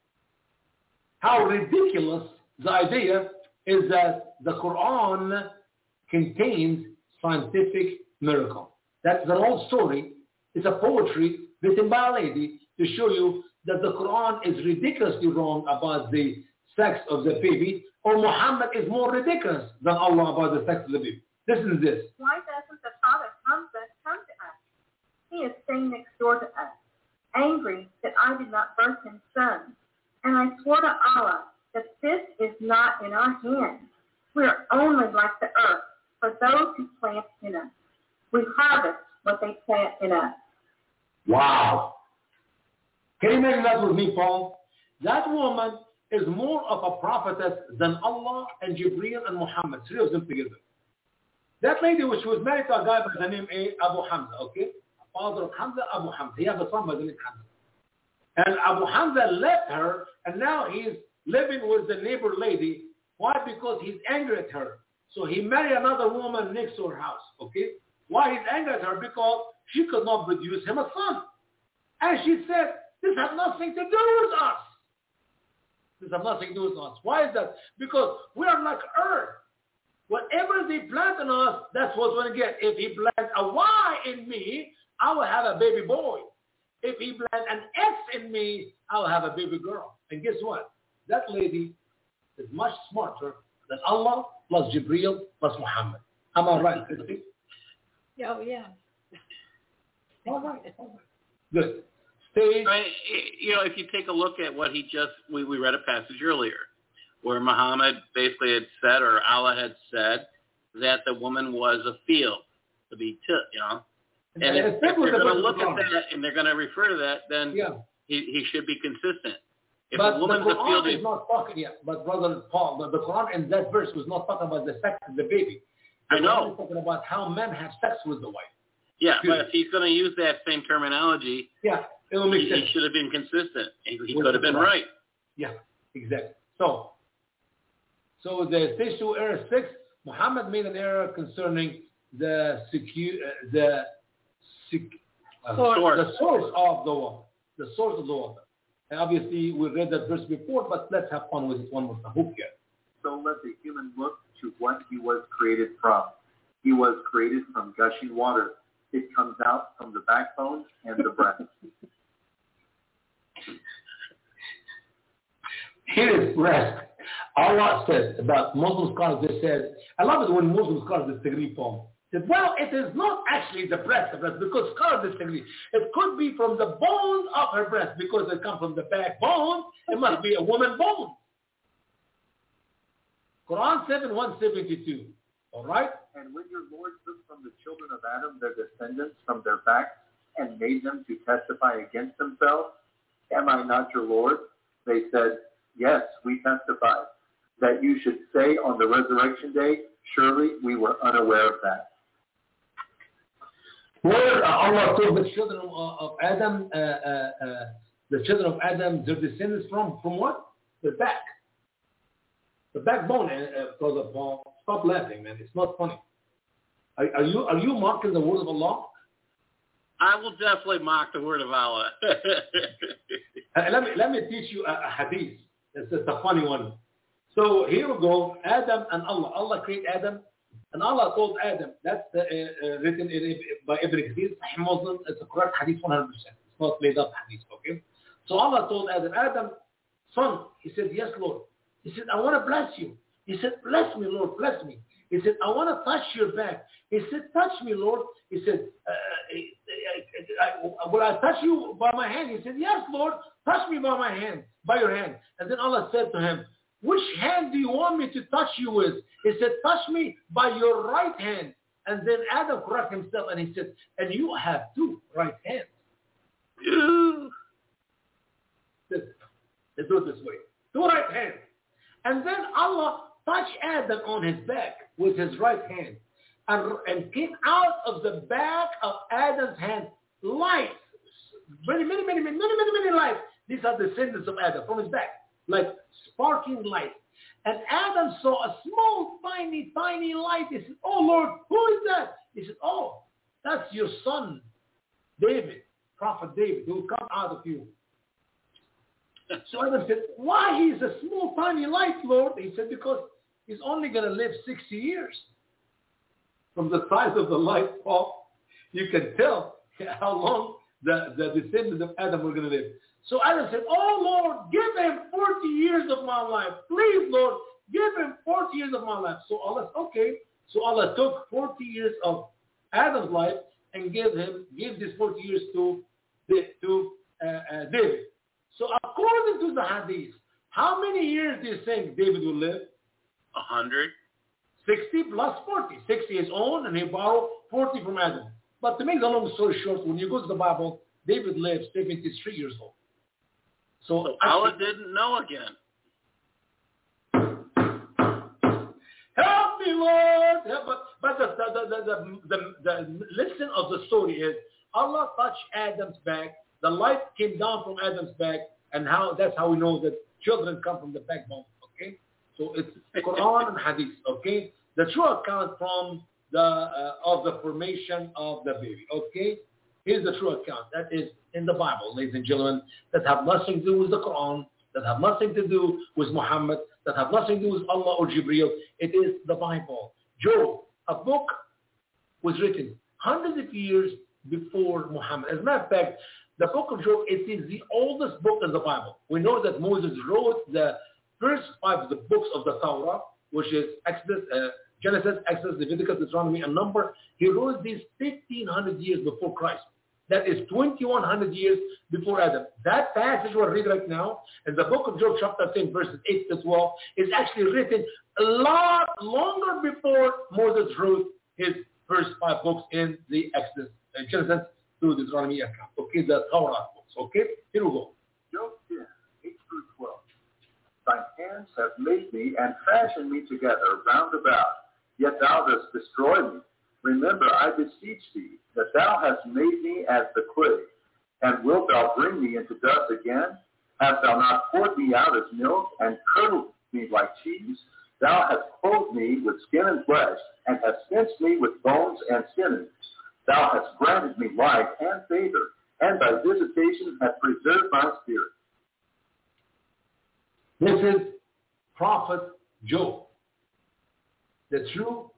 how ridiculous the idea is that the Quran contains scientific miracle. That's an old story. It's a poetry written by a lady to show you that the Quran is ridiculously wrong about the sex of the baby, or Muhammad is more ridiculous than Allah about the sex of the baby. Listen to this. Why doesn't the Father come to us? He is staying next door to us, angry that I did not birth him sons. And I swore to Allah that this is not in our hands. We are only like the earth for those who plant in us. We harvest what they plant in us. Wow. Can you imagine that with me, Paul? That woman is more of a prophetess than Allah and Jibreel and Muhammad, three of them together. That lady, she was married to a guy by the name Abu Hamza, okay? Father of Hamza, Abu Hamza. He has a son by the name Hamza. And Abu Hamza left her, and now he's living with the neighbor lady. Why? Because he's angry at her. So he married another woman next to her house, okay? Why he's angry at her? Because she could not produce him a son. And she said, this has nothing to do with us. This has nothing to do with us. Why is that? Because we are like earth. Whatever they plant in us, that's what we're going to get. If he plants a Y in me, I will have a baby boy. If he plants an X in me, I will have a baby girl. And guess what? That lady is much smarter than Allah plus Jibreel plus Muhammad. Am I right, Christy? Oh, yeah. All right. Good. Stage. If you take a look at what we read a passage earlier where Muhammad basically had said, or Allah had said, that the woman was a field to be And if they're going to look at that and they're going to refer to that, then he should be consistent. If but a woman's the Quran a field, is not talking. Yeah, but Brother Paul, the Quran in that verse was not talking about the sex of the baby. I know. It's talking about how men have sex with the wife. Yeah, but if he's going to use that same terminology, it will make sense. He should have been consistent. He could have been right. Yeah, exactly. So the stage 2 error 6, Muhammad made an error concerning the source of the water. The source of the water. And obviously, we read that verse before, but let's have fun with it one more time. Who cares? So let the human look to what he was created from. He was created from gushing water. It comes out from the backbone and the breast. Here is breast. Allah said about Muslim scholars, they said, I love it when Muslim scholars disagree, Paul. They said, well, it is not actually the breast, because scholars disagree. It could be from the bones of her breast, because it comes from the backbone. It must be a woman bone. Quran 7:172. All right? And when your Lord took from the children of Adam their descendants from their backs and made them to testify against themselves, am I not your Lord? They said, yes, we testify, that you should say on the resurrection day, surely we were unaware of that. Where Allah took the children of Adam the children of Adam, their descendants from what? The back. The backbone, Brother Paul. Stop laughing, man. It's not funny. Are you mocking the word of Allah? I will definitely mock the word of Allah. Let me teach you a hadith. It's a funny one. So here we go. Adam and Allah. Allah created Adam, and Allah told Adam. That's written by Ibn Kathir, Sahih Muslim. It's a correct hadith 100%. It's not made up hadith. Okay. So Allah told Adam, son. He said, yes, Lord. He said, I want to bless you. He said, bless me, Lord, bless me. He said, I want to touch your back. He said, touch me, Lord. He said, will I touch you by my hand? He said, yes, Lord, touch me by my hand, by your hand. And then Allah said to him, which hand do you want me to touch you with? He said, touch me by your right hand. And then Adam corrected himself and he said, and you have two right hands. Let's do it this way. Two right hands. And then Allah touched Adam on his back with his right hand and came out of the back of Adam's hand lights. Many lights. These are descendants of Adam from his back, like sparkling lights. And Adam saw a small, tiny light. He said, oh Lord, who is that? He said, oh, that's your son, David, Prophet David, who will come out of you. So Adam said, why he's a small, tiny light, Lord? He said, because he's only going to live 60 years. From the size of the light, Paul, you can tell how long the descendants of Adam were going to live. So Adam said, oh, Lord, give him 40 years of my life. Please, Lord, give him 40 years of my life. So Allah said, okay. So Allah took 40 years of Adam's life and gave these 40 years to David. So according to the hadith, how many years do you think David will live? 100. 60 plus 40. 60 is own and he borrowed 40 from Adam. But to make the long story short, when you go to the Bible, David lived 73 years old. So Allah didn't know again. Help me, Lord! But the lesson of the story is Allah touched Adam's back. The light came down from Adam's back, and that's how we know that children come from the backbone. Okay, so it's Quran and Hadith. Okay, the true account from of the formation of the baby. Okay, here's the true account that is in the Bible, ladies and gentlemen. That have nothing to do with the Quran. That have nothing to do with Muhammad. That have nothing to do with Allah or Jibreel. It is the Bible. Job, a book, was written hundreds of years before Muhammad. As a matter of fact, the book of Job, it is the oldest book in the Bible. We know that Moses wrote the first 5 of the books of the Torah, which is Genesis, Exodus, Leviticus, Deuteronomy, and Number. He wrote these 1,500 years before Christ. That is 2,100 years before Adam. That passage we're reading right now, in the book of Job, chapter 10, verses 8 to 12, is actually written a lot longer before Moses wrote his first 5 books in the Exodus, Genesis to Deuteronomy account. Okay, the Torah books. Okay, here we go. Job 10, 8 through 12. Thine hands have made me and fashioned me together round about, yet thou dost destroy me. Remember, I beseech thee, that thou hast made me as the clay, and wilt thou bring me into dust again? Hast thou not poured me out as milk, and curdled me like cheese? Thou hast clothed me with skin and flesh, and hast cinched me with bones and sinews. Thou hast granted me life and favor, and thy visitation hath preserved my spirit. This is Prophet Job, the true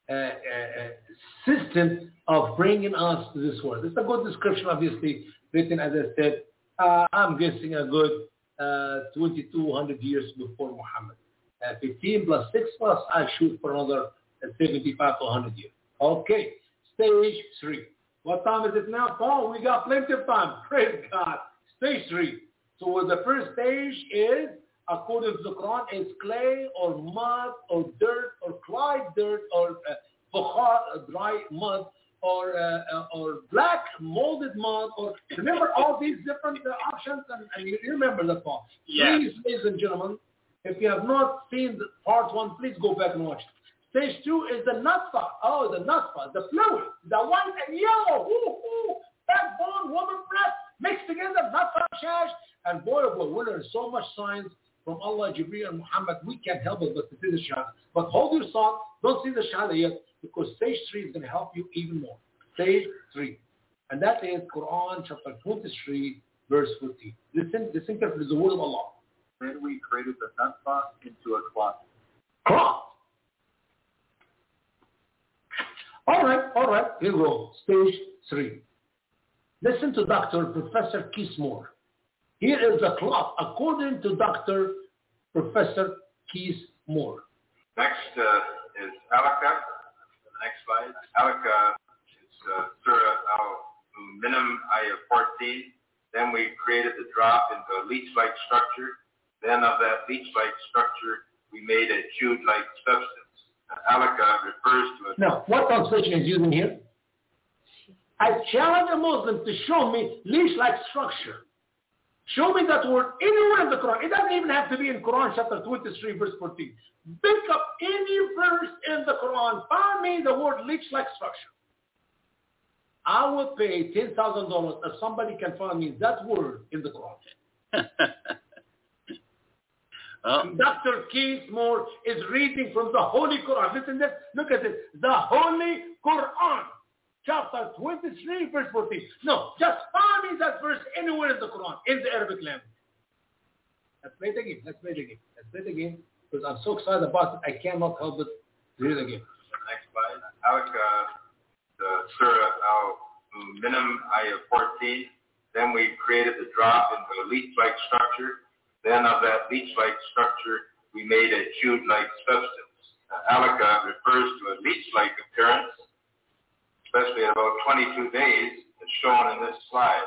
system of bringing us to this world. It's a good description, obviously, written, as I said, I'm guessing a good 2,200 years before Muhammad. 15 plus 6 plus, I shoot for another 75 to 100 years. Okay, stage 3. What time is it now, Paul? We got plenty of time. Praise God. Stage 3. So the first stage is, according to the Quran, is clay or mud or dirt or clay dirt or bukhar, dry mud, or black molded mud, or remember all these different options, and you remember that part. Yes. Please, ladies and gentlemen, if you have not seen part 1, please go back and watch it. Stage 2 is the nutfa. Oh, the nutfa, the fluid, the white and yellow. Backbone, woman breast. mixed together, not shash. And boy, oh boy, we learn so much science from Allah, Jibreel, and Muhammad. We can't help it but to see the shahada. But hold your thought. Don't see the shahada yet, because stage 3 is going to help you even more. Stage 3. And that is Quran chapter 23, verse 14. Listen carefully to the word of Allah. Then we created the nutfa into a clot. Clot. All right. Here we go. Stage 3. Listen to Professor Keith Moore. Here is the clot according to Professor Keith Moore. Next is Alaka. The next slide. Alaka is Surah Al-Mu'minun, ayah 14. Then we created the drop into a leech-like structure. Then of that leech-like structure, we made a tube-like substance. Alaka refers to a... Now, what translation is using here? I challenge a Muslim to show me leech-like structure. Show me that word anywhere in the Quran. It doesn't even have to be in Quran chapter 23, verse 14. Pick up any verse in the Quran. Find me the word leech-like structure. I will pay $10,000 if somebody can find me that word in the Quran. Dr. Keith Moore is reading from the Holy Quran. Listen to this. Look at this. The Holy Quran, chapter 23, verse 14. No, just find me that verse anywhere in the Quran, in the Arabic language. Let's play it again. Because I'm so excited about it, I cannot help but read it again. Next slide. Alaka, the Surah Al-Mu'minun, ayah 14. Then we created the drop into a leech-like structure. Then of that leech-like structure, we made a tube-like substance. Alaka refers to a leech-like appearance, especially at about 22 days, as shown in this slide.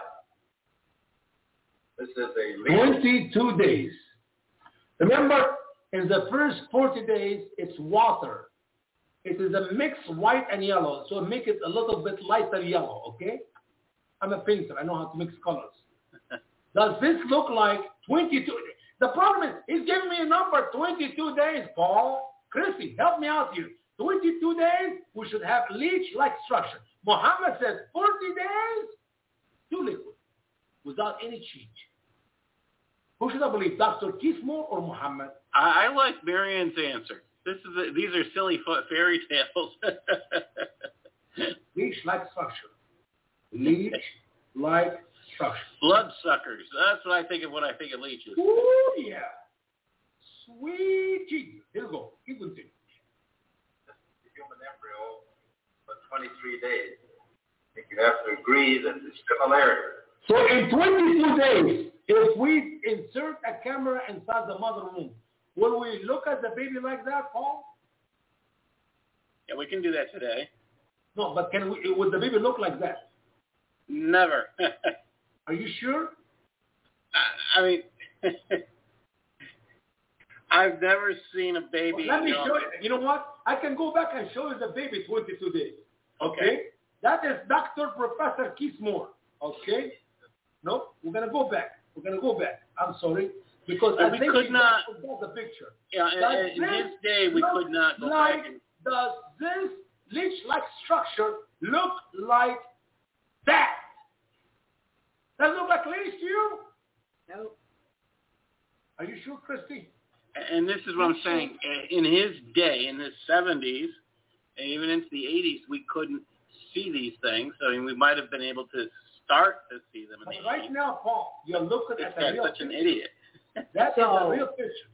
This is a leech. 22 days. Remember, in the first 40 days, it's water. It is a mix white and yellow, so make it a little bit lighter yellow, okay? I'm a painter. I know how to mix colors. Does this look like 22? The problem is, he's giving me a number, 22 days, Paul. Chrissy, help me out here. 22 days, we should have leech-like structure. Muhammad says 40 days, too liquid, without any change. Who should I believe, Dr. Keith Moore or Muhammad? I like Marianne's answer. These are silly fairy tales. Leech-like structure. Leech-like structure. Bloodsuckers. That's what I think of when I think of leeches. Ooh, yeah. Sweet Jesus. Here we go. Keep continuing. The human embryo for 23 days. I think you have to agree that the similarity. So in 22 days, if we insert a camera inside the mother womb, will we look at the baby like that, Paul? Yeah, we can do that today. No, but would the baby look like that? Never. Are you sure? I mean, I've never seen a baby. Well, let me show you. You know what? I can go back and show you the baby 22 days. Okay? That is Professor Keith Moore. Okay? No, we're going to go back. I'm sorry. Because I think we not forgot the picture. Yeah, in his day, we could not go back. Does this leech-like structure look like that? Does it look like leech to you? No. Are you sure, Christy? And this is what I'm saying. In his day, in the 70s, and even into the 80s, we couldn't see these things. I mean, we might have been able to start to see them. But right now, Paul, you're looking at the real such an idiot. That is a real picture.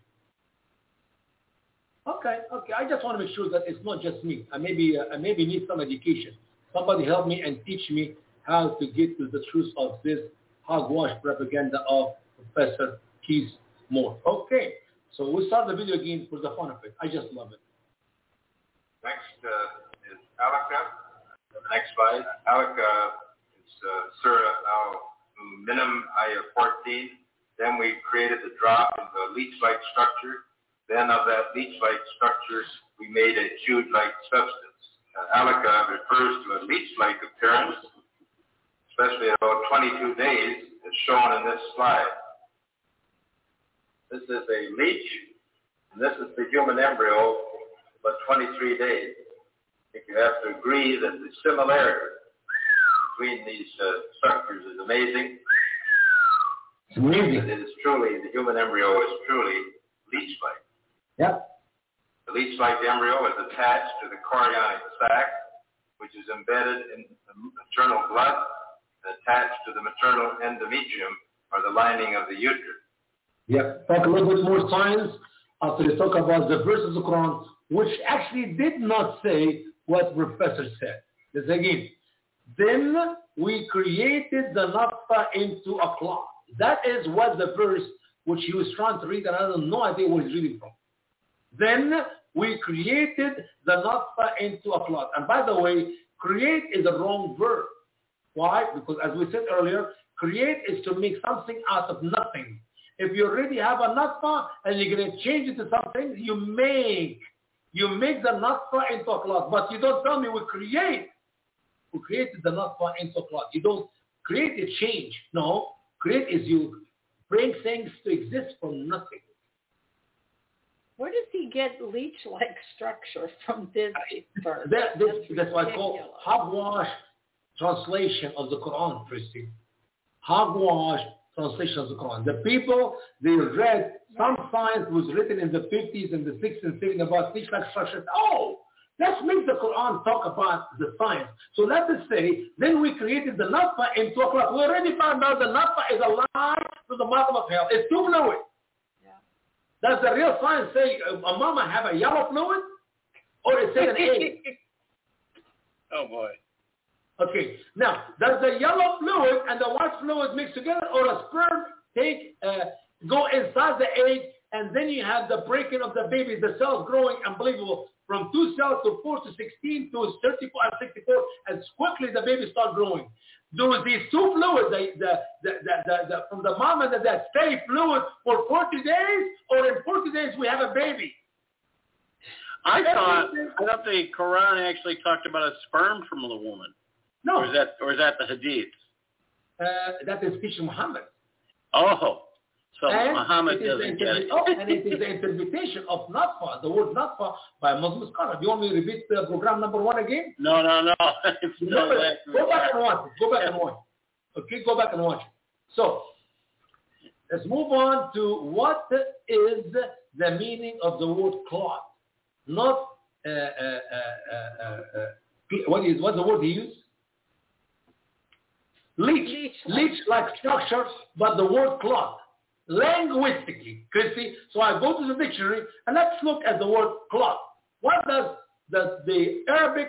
Okay. I just want to make sure that it's not just me. I maybe need some education. Somebody help me and teach me how to get to the truth of this hogwash propaganda of Professor Keith Moore. Okay. So we'll start the video again for the fun of it. I just love it. Next is Alaka. Next slide. Alaka is Surah Al-Mu'minun, ayah 14. Then we created the drop into a leech-like structure. Then of that leech-like structure, we made a tube-like substance. Alaka refers to a leech-like appearance, especially at about 22 days, as shown in this slide. This is a leech, and this is the human embryo, but 23 days. I think you have to agree that the similarity between these structures is amazing. It's amazing. It is truly, the human embryo is truly leech-like. Yep. The leech-like embryo is attached to the chorionic sac, which is embedded in the maternal blood and attached to the maternal endometrium, or the lining of the uterus. Yep. Talk a little bit more science after we talk about the verses of the Quran, which actually did not say what Professor said. This again. Then we created the nutfa into a clot. That is what the verse which he was trying to read, and I have no idea where he's reading from. Then we created the nutfa into a clot. And by the way, create is a wrong verb. Why? Because as we said earlier, create is to make something out of nothing. If you already have a nutfa and you're going to change it to something, you make the nutfa into a clot. But you don't tell me we created the nutfa into a clot. You don't create a change. No, create is you bring things to exist from nothing. Where does he get leech-like structure from this verse? That's what I call hogwash translation of the Quran, Christy. Hogwash translation of the Quran. The people, they read, some science was written in the 50s and the 60s and 70s about leech-like structures. Oh, let's make the Quran talk about the science. So let us say, then we created the nutfa into a clot. We already found out the nutfa is a lie to the bottom of hell. It's too fluid. Does the real science say a mama have a yellow fluid? Or it say an egg? Oh, boy. Okay. Now, does the yellow fluid and the white fluid mix together, or a sperm go inside the egg, and then you have the breaking of the baby, the cells growing unbelievable, from 2 cells to 4 to 16 to 34 and 64, as quickly the baby starts growing. Do these two fluids, from the mom and the dad, stay fluid for 40 days, or in 40 days we have a baby? I thought the Quran actually talked about a sperm from the woman. No. Or is that the Hadith? That is teaching Muhammad. Oh. So and Muhammad doesn't get it. And it is the interpretation of nutfa, the word nutfa, by a Muslim scholar. Do you want me to repeat program number 1 again? No. Go back and watch it. Okay, go back and watch it. So, let's move on to what is the meaning of the word clot. Not, what's the word he used? Leech-like structure, but the word clot. Linguistically, Christy. So I go to the dictionary and let's look at the word clot. What does the Arabic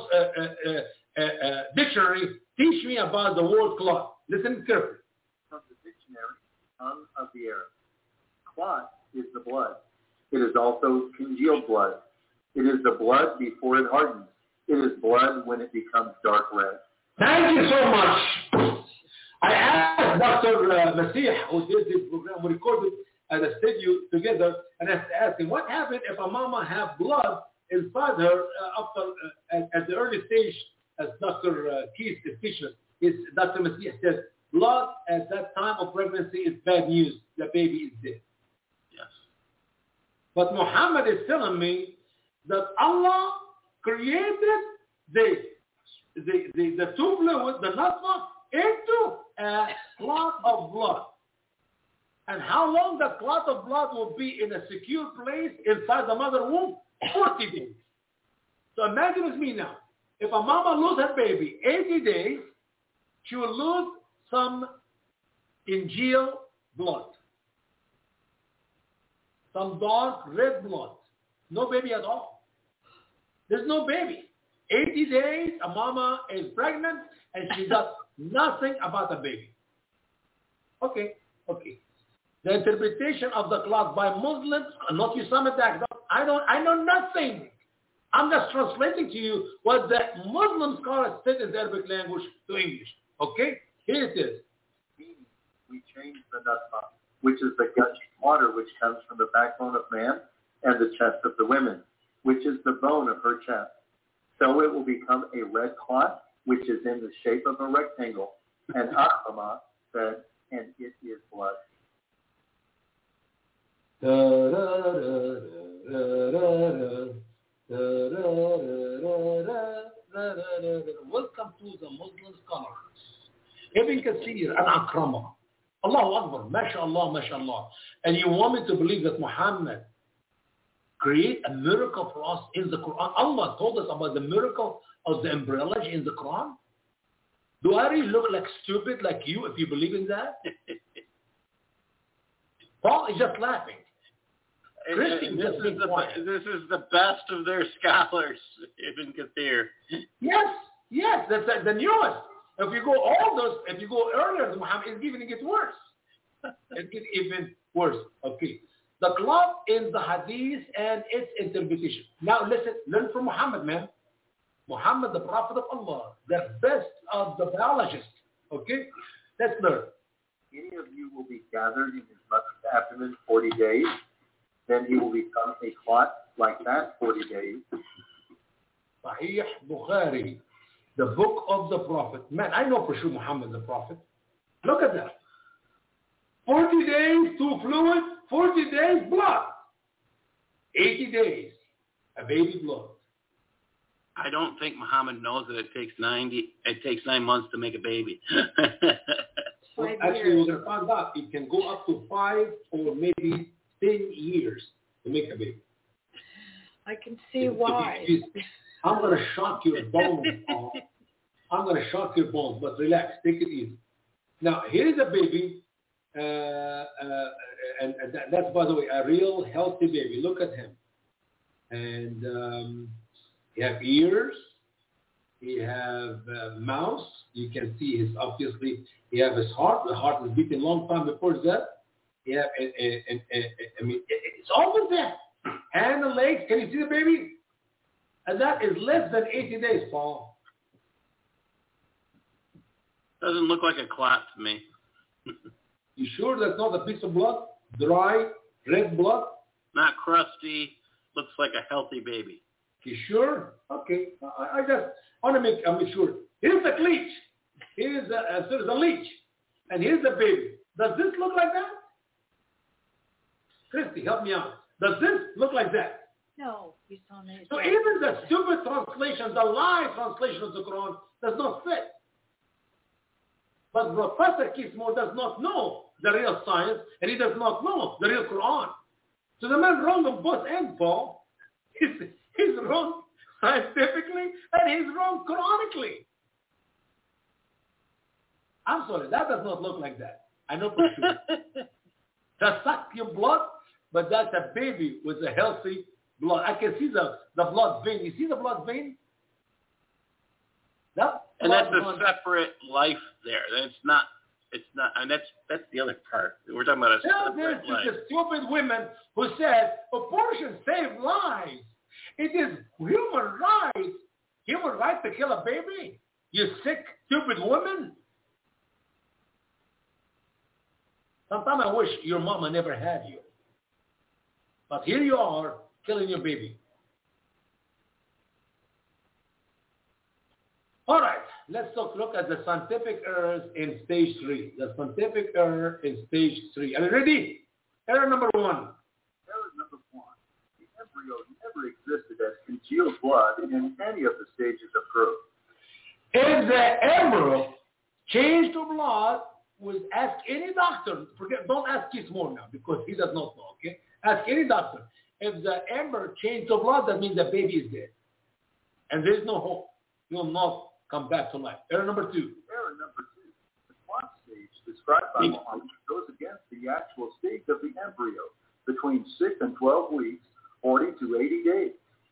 dictionary teach me about the word clot? Listen carefully. From the dictionary, tongue of the Arab. Clot is the blood. It is also congealed blood. It is the blood before it hardens. It is blood when it becomes dark red. Thank you so much. I asked Dr. Masih, who did this program, we recorded at a studio together, and I asked him, what happens if a mama have blood inside her at the early stage, as Dr. Keith is teaching us? Dr. Masih said, blood at that time of pregnancy is bad news. The baby is dead. Yes. But Muhammad is telling me that Allah created the two fluids, the nutfa, into a clot of blood. And how long that clot of blood will be in a secure place inside the mother womb? 40 days. So imagine with me now, if a mama loses her baby 80 days, she will lose some congealed blood. Some dark red blood. No baby at all. There's no baby. 80 days, a mama is pregnant, and she does nothing about the baby. Okay. The interpretation of the cloth by Muslims, not Islamic, I know nothing. I'm just translating to you what the Muslim scholars said in the Arabic language to English. Okay? Here it is. We change the nutfa, which is the gushing water which comes from the backbone of man and the chest of the women, which is the bone of her chest. So it will become a red clot, which is in the shape of a rectangle. And Akrama said, and it is blood. Welcome to the Muslim scholars. Ibn Kathir and Akrama. Allahu Akbar, mashallah, mashallah. And you want me to believe that Muhammad create a miracle for us in the Quran? Allah told us about the miracle of the embryology in the Quran. Do I really look like stupid like you if you believe in that? Paul is just laughing. This is the best of their scholars, Ibn Kathir. Yes, that's the newest. If you go earlier than Muhammad, it's even gets worse. It gets even worse. Okay. The club in the hadith and its interpretation. Now listen, learn from Muhammad, man. Muhammad, the Prophet of Allah, the best of the biologists. Okay? Let's learn. Any of you will be gathered in his mother's abdomen 40 days. Then he will become a clot like that 40 days. Sahih Bukhari, the book of the Prophet. Man, I know for sure Muhammad the Prophet. Look at that. 40 days to fluid, 40 days blood. 80 days, a baby blood. I don't think Muhammad knows that it takes 9 months to make a baby. Well, actually, we're going to find out. It can go up to 5 or maybe 10 years to make a baby. I can see why. I'm going to shock your bones. I'm going to shock your bones, but relax. Take it easy. Now, here is a baby, and that's, by the way, a real healthy baby. Look at him. And he have ears. He have mouth. You can see his, obviously, he have his heart. The heart is beating a long time before that. He have, I mean, it's almost there. Hand and legs. Can you see the baby? And that is less than 80 days, Paul. Doesn't look like a clot to me. You sure that's not a piece of blood? Dry, red blood? Not crusty. Looks like a healthy baby. You sure? Okay. I just want to make sure. Here's the leech. Here's a leech. And here's the baby. Does this look like that? Christy, help me out. Does this look like that? No, you saw me. So even the stupid translation, the lie translation of the Quran does not fit. But Professor Kismore does not know the real science, and he does not know the real Quran. So the man wrong on both ends, Paul. He's wrong scientifically, and he's wrong Quranically. I'm sorry, that does not look like that. I know for sure. That sucks your blood, but that's a baby with a healthy blood. I can see the blood vein. You see the blood vein? And that's a separate life there. It's not, and that's the other part. We're talking about a separate life. There's the stupid women who said abortion saves lives. It is human right to kill a baby. You sick, stupid woman. Sometimes I wish your mama never had you. But here you are, killing your baby. All right, let's look at the scientific errors in stage 3. The scientific error in stage 3. Are you ready? Error number 1. Error number 1. The embryo never existed as congealed blood in any of the stages of growth. If the embryo changed to blood, ask any doctor. Don't ask Kismore now because he does not know. Okay, ask any doctor. If the embryo changed to blood, that means the baby is dead, and there is no hope. He will not come back to life. Error number 2. Error number 2. The clot stage described by Muhammad goes against the actual stage of the embryo between 6 and 12 weeks, 40 to 80 days.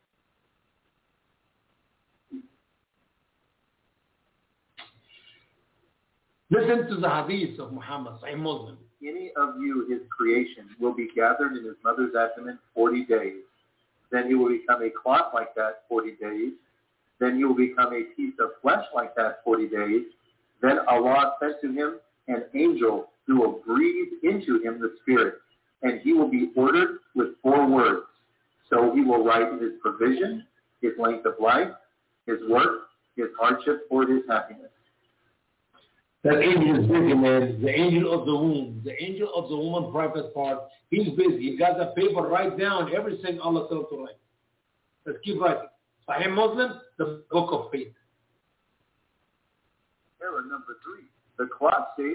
Listen to the hadith of Muhammad, Sahih Muslim. Any of you, his creation, will be gathered in his mother's abdomen 40 days. Then he will become a clot like that 40 days. Then he will become a piece of flesh like that 40 days. Then Allah sent to him an angel who will breathe into him the spirit, and he will be ordered with 4 words. So he will write his provision, his length of life, his work, his hardship, or his happiness. That angel is busy, man. The angel of the womb. The angel of the woman private part. He's busy. He got the paper, write down everything Allah tells to write. Let's keep writing. Sahih Muslim, the book of faith. Error number 3. The clot stage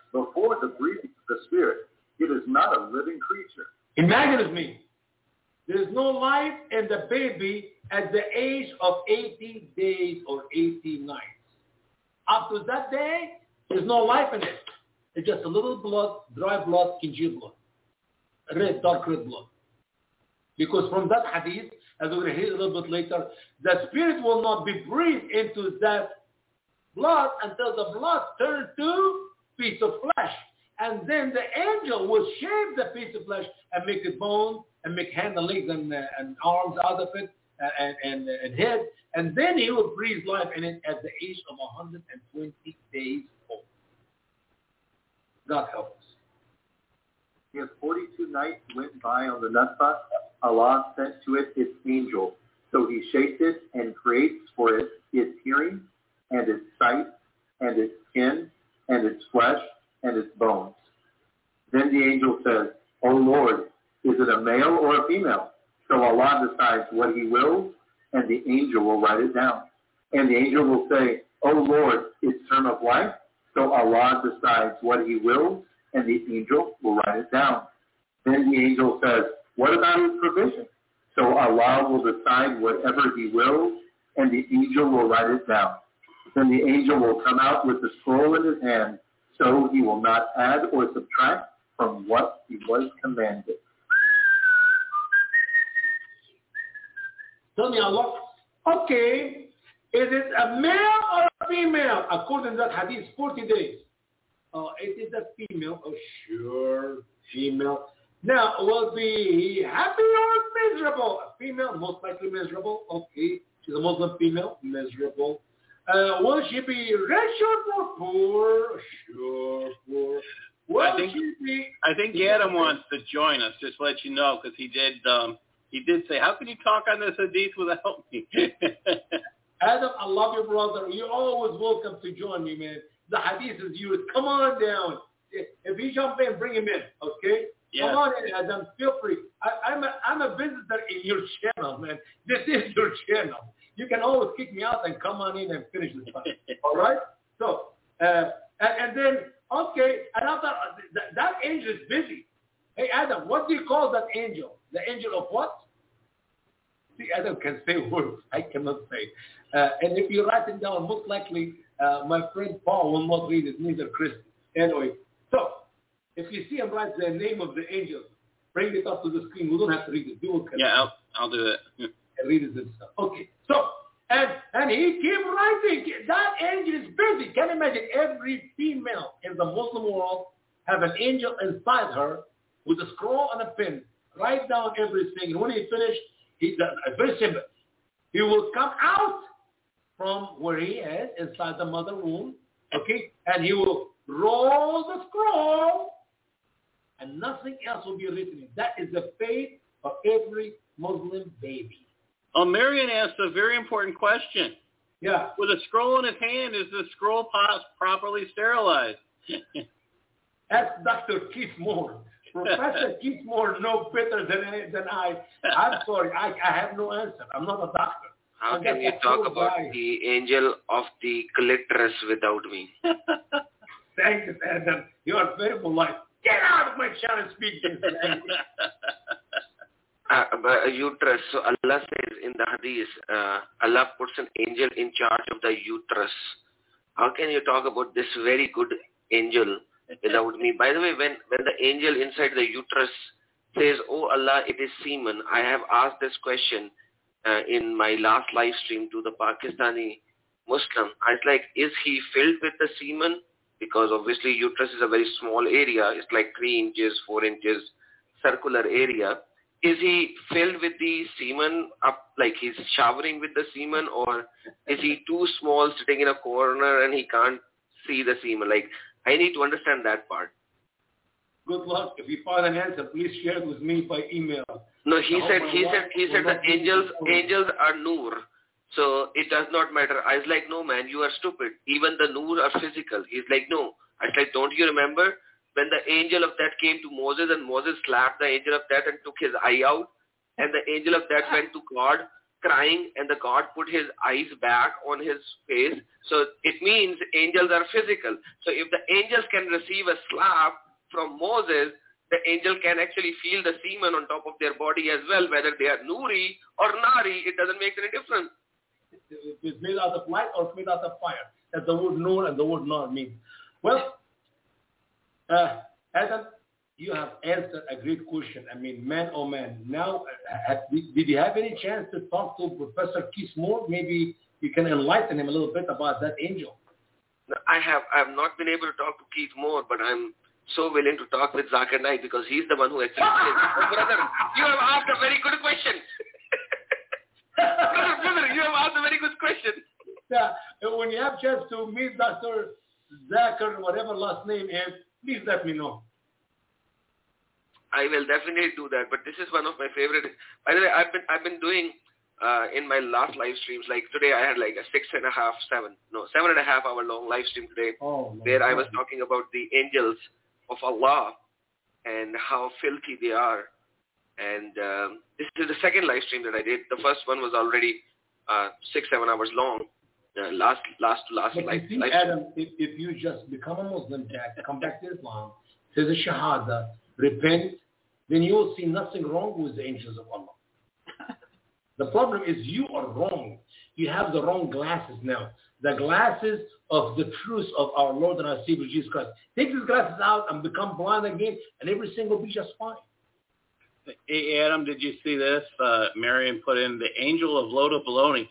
before the breathing of the Spirit. It is not a living creature. Imagine with me. There is no life in the baby at the age of 80 days or 80 nights. Up to that day, there's no life in it. It's just a little blood, dry blood, congealed blood. Red, dark red blood. Because from that hadith, as we're going to hear a little bit later, the Spirit will not be breathed into that blood until the blood turns to piece of flesh. And then the angel will shave the piece of flesh and make it bone and make hand and legs and arms out of it and head. And then he will breathe life in it at the age of 120 days old. God help us. If 42 nights went by on the nutfah, Allah sent to it its angel. So he shaped it and creates for it its hearing and its sight and its skin and its flesh and its bones. Then the angel says, O Lord, is it a male or a female? So Allah decides what he wills, and the angel will write it down. And the angel will say, O Lord, its term of life. So Allah decides what he wills, and the angel will write it down. Then the angel says, what about his provision? So Allah will decide whatever he wills, and the angel will write it down. Then the angel will come out with the scroll in his hand, so he will not add or subtract from what he was commanded. Tell me, Allah, okay, is it a male or a female? According to that hadith, 40 days. It is a female. Oh, sure, female. Now, will be happy or miserable? A female, most likely miserable. Okay, she's a Muslim female, miserable. Will she be rich or poor? Sure, poor. I think Adam wants to join us. Just to let you know, because he did say, "How can you talk on this hadith without me?" Adam, I love you, brother. You're always welcome to join me, man. The hadith is yours. Come on down. If he jump in, bring him in. Okay. Yeah. Come on in, Adam. Feel free. I'm a visitor in your channel, man. This is your channel. You can always kick me out and come on in and finish the stuff. All right? So, and then, okay, and after that angel is busy. Hey, Adam, what do you call that angel? The angel of what? See, Adam can say words. I cannot say. And if you write it down, most likely my friend Paul will not read it, neither Chris. Anyway, so if you see him write the name of the angel, bring it up to the screen. We don't have to read it. Yeah, I'll do it. And read it and stuff. Okay, so, and he keep writing. That angel is busy. Can you imagine every female in the Muslim world have an angel inside her with a scroll and a pen. Write down everything. And when he finished, it's very simple. He will come out from where he is inside the mother womb, okay, and he will roll the scroll, and nothing else will be written. That is the fate of every Muslim baby. Marion asked a very important question. Yeah. With a scroll in his hand, is the scroll properly sterilized? That's Dr. Keith Moore. Professor Keith Moore knows better than I. I'm sorry, I have no answer. I'm not a doctor. How can you talk about the angel of the clitoris without me? Thank you, Adam. You are very polite. Get out of my channel and speak this language. Uterus. So Allah says in the hadith, Allah puts an angel in charge of the uterus. How can you talk about this very good angel without me? By the way, when the angel inside the uterus says, "Oh Allah, it is semen," I have asked this question in my last live stream to the Pakistani Muslim. I was like, is he filled with the semen? Because obviously uterus is a very small area. It's like 3 inches, 4 inches circular area. Is he filled with the semen up, like he's showering with the semen, or is he too small sitting in a corner and he can't see the semen? Like, I need to understand that part. Good luck. If you find an answer, please share it with me by email. No, he said the angels are nur, so it does not matter. I was like, no man, you are stupid. Even the nur are physical. He's like, no. I was like, don't you remember when the angel of death came to Moses and Moses slapped the angel of death and took his eye out, and the angel of death went to God crying and the God put his eyes back on his face. So it means angels are physical. So if the angels can receive a slap from Moses, the angel can actually feel the semen on top of their body as well, whether they are Nuri or Nari, it doesn't make any difference. It's made out of light or it's made out of fire. That's the word Nur and the word Nar mean. Well, Adam, you have answered a great question. I mean, man, oh man. Now, did you have any chance to talk to Professor Keith Moore? Maybe you can enlighten him a little bit about that angel. No, I have not been able to talk to Keith Moore, but I'm so willing to talk with Zakir Naik because he's the one who actually says, oh, brother, you have asked a very good question. brother, you have asked a very good question. Yeah, when you have a chance to meet Dr. Zakir, whatever last name is, please let me know. I will definitely do that, but this is one of my favorite. By the way, I've been doing in my last live streams, like today I had like a 7.5 hour long live stream today, where I was talking about the angels of Allah and how filthy they are. And this is the second live stream that I did. The first one was already 6-7 hours long. Last live stream. Adam, if you just become a Muslim, Jack, come back to Islam, say the Shahada, repent, then you will see nothing wrong with the angels of Allah. The problem is you are wrong. You have the wrong glasses now. The glasses of the truth of our Lord and our Savior Jesus Christ. Take these glasses out and become blind again, and everything will be just fine. Hey, Adam, did you see this? Marion put in the angel of Loda Baloney.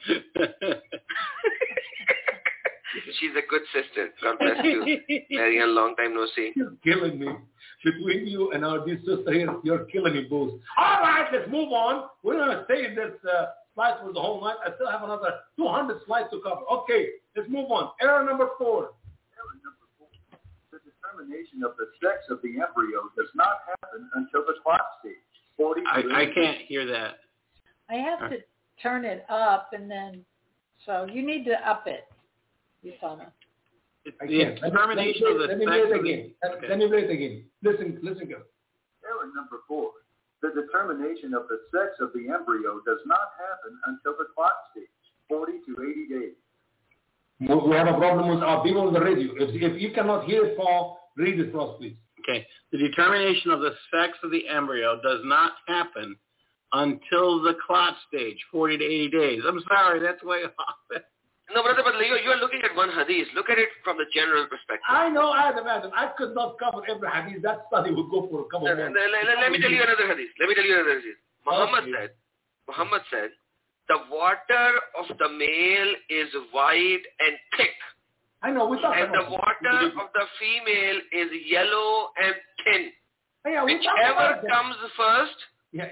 She's a good sister. God bless you. Marion, long time no see. You're killing me. Between you and our dear sister here, you're killing me both. All right, let's move on. We're going to stay in this slide for the whole night. I still have another 200 slides to cover. Okay, let's move on. Error number 4. Error number 4. The determination of the sex of the embryo does not happen until the clot stage. I can't hear that. I have to turn it up, and then, so you need to up it, Usama. The determination of the sex of the... Let me read it again. Listen, go. Error number 4. The determination of the sex of the embryo does not happen until the clot stage, 40 to 80 days. We have a problem with our people on the radio. If you cannot hear it, Paul, read it for us, please. Okay. The determination of the sex of the embryo does not happen until the clot stage, 40 to 80 days. I'm sorry, that's way off. No, brother, but you are looking at one hadith. Look at it from the general perspective. I know, Adam. I could not cover every hadith. That study would go for a couple of months. Let me tell you another hadith. Muhammad said, the water of the male is wide and thick. I know. And the water of the female is yellow and thin. Whichever comes first, the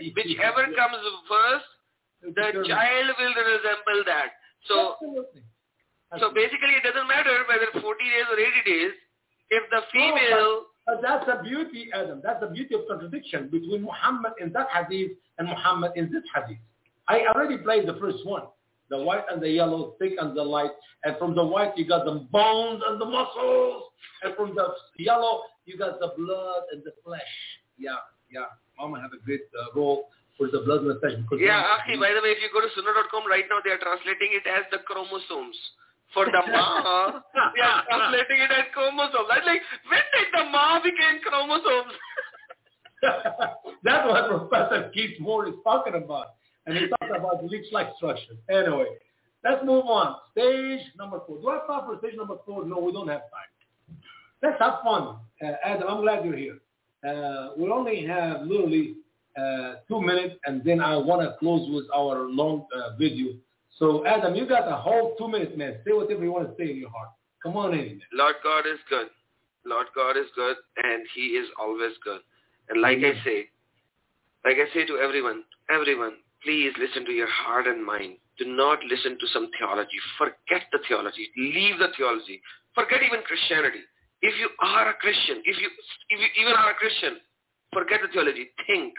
child will resemble that. So basically it doesn't matter whether 40 days or 80 days. If the female... But that's the beauty, Adam. That's the beauty of contradiction between Muhammad in that hadith and Muhammad in this hadith. I already played the first one. The white and the yellow, thick and the light. And from the white, you got the bones and the muscles. And from the yellow, you got the blood and the flesh. Yeah. Mama have a great role for the blood and the flesh. Akhi, by the way, if you go to sunnah.com right now, they are translating it as the chromosomes. For the ma, they are translating it as chromosomes. I'm like, when did the ma became chromosomes? That's what Professor Keith Moore is talking about. And he talked about leech-like structure. Anyway, let's move on. Stage number 4. Do I stop for stage number 4? No, we don't have time. Let's have fun. Adam, I'm glad you're here. We only have literally 2 minutes, and then I want to close with our long video. So, Adam, you got a whole 2 minutes, man. Say whatever you want to say in your heart. Come on in, man. Lord God is good. Lord God is good, and He is always good. And like I say to everyone, please listen to your heart and mind. Do not listen to some theology. Forget the theology. Leave the theology. Forget even Christianity. If you are a Christian, if you even are a Christian, forget the theology. Think.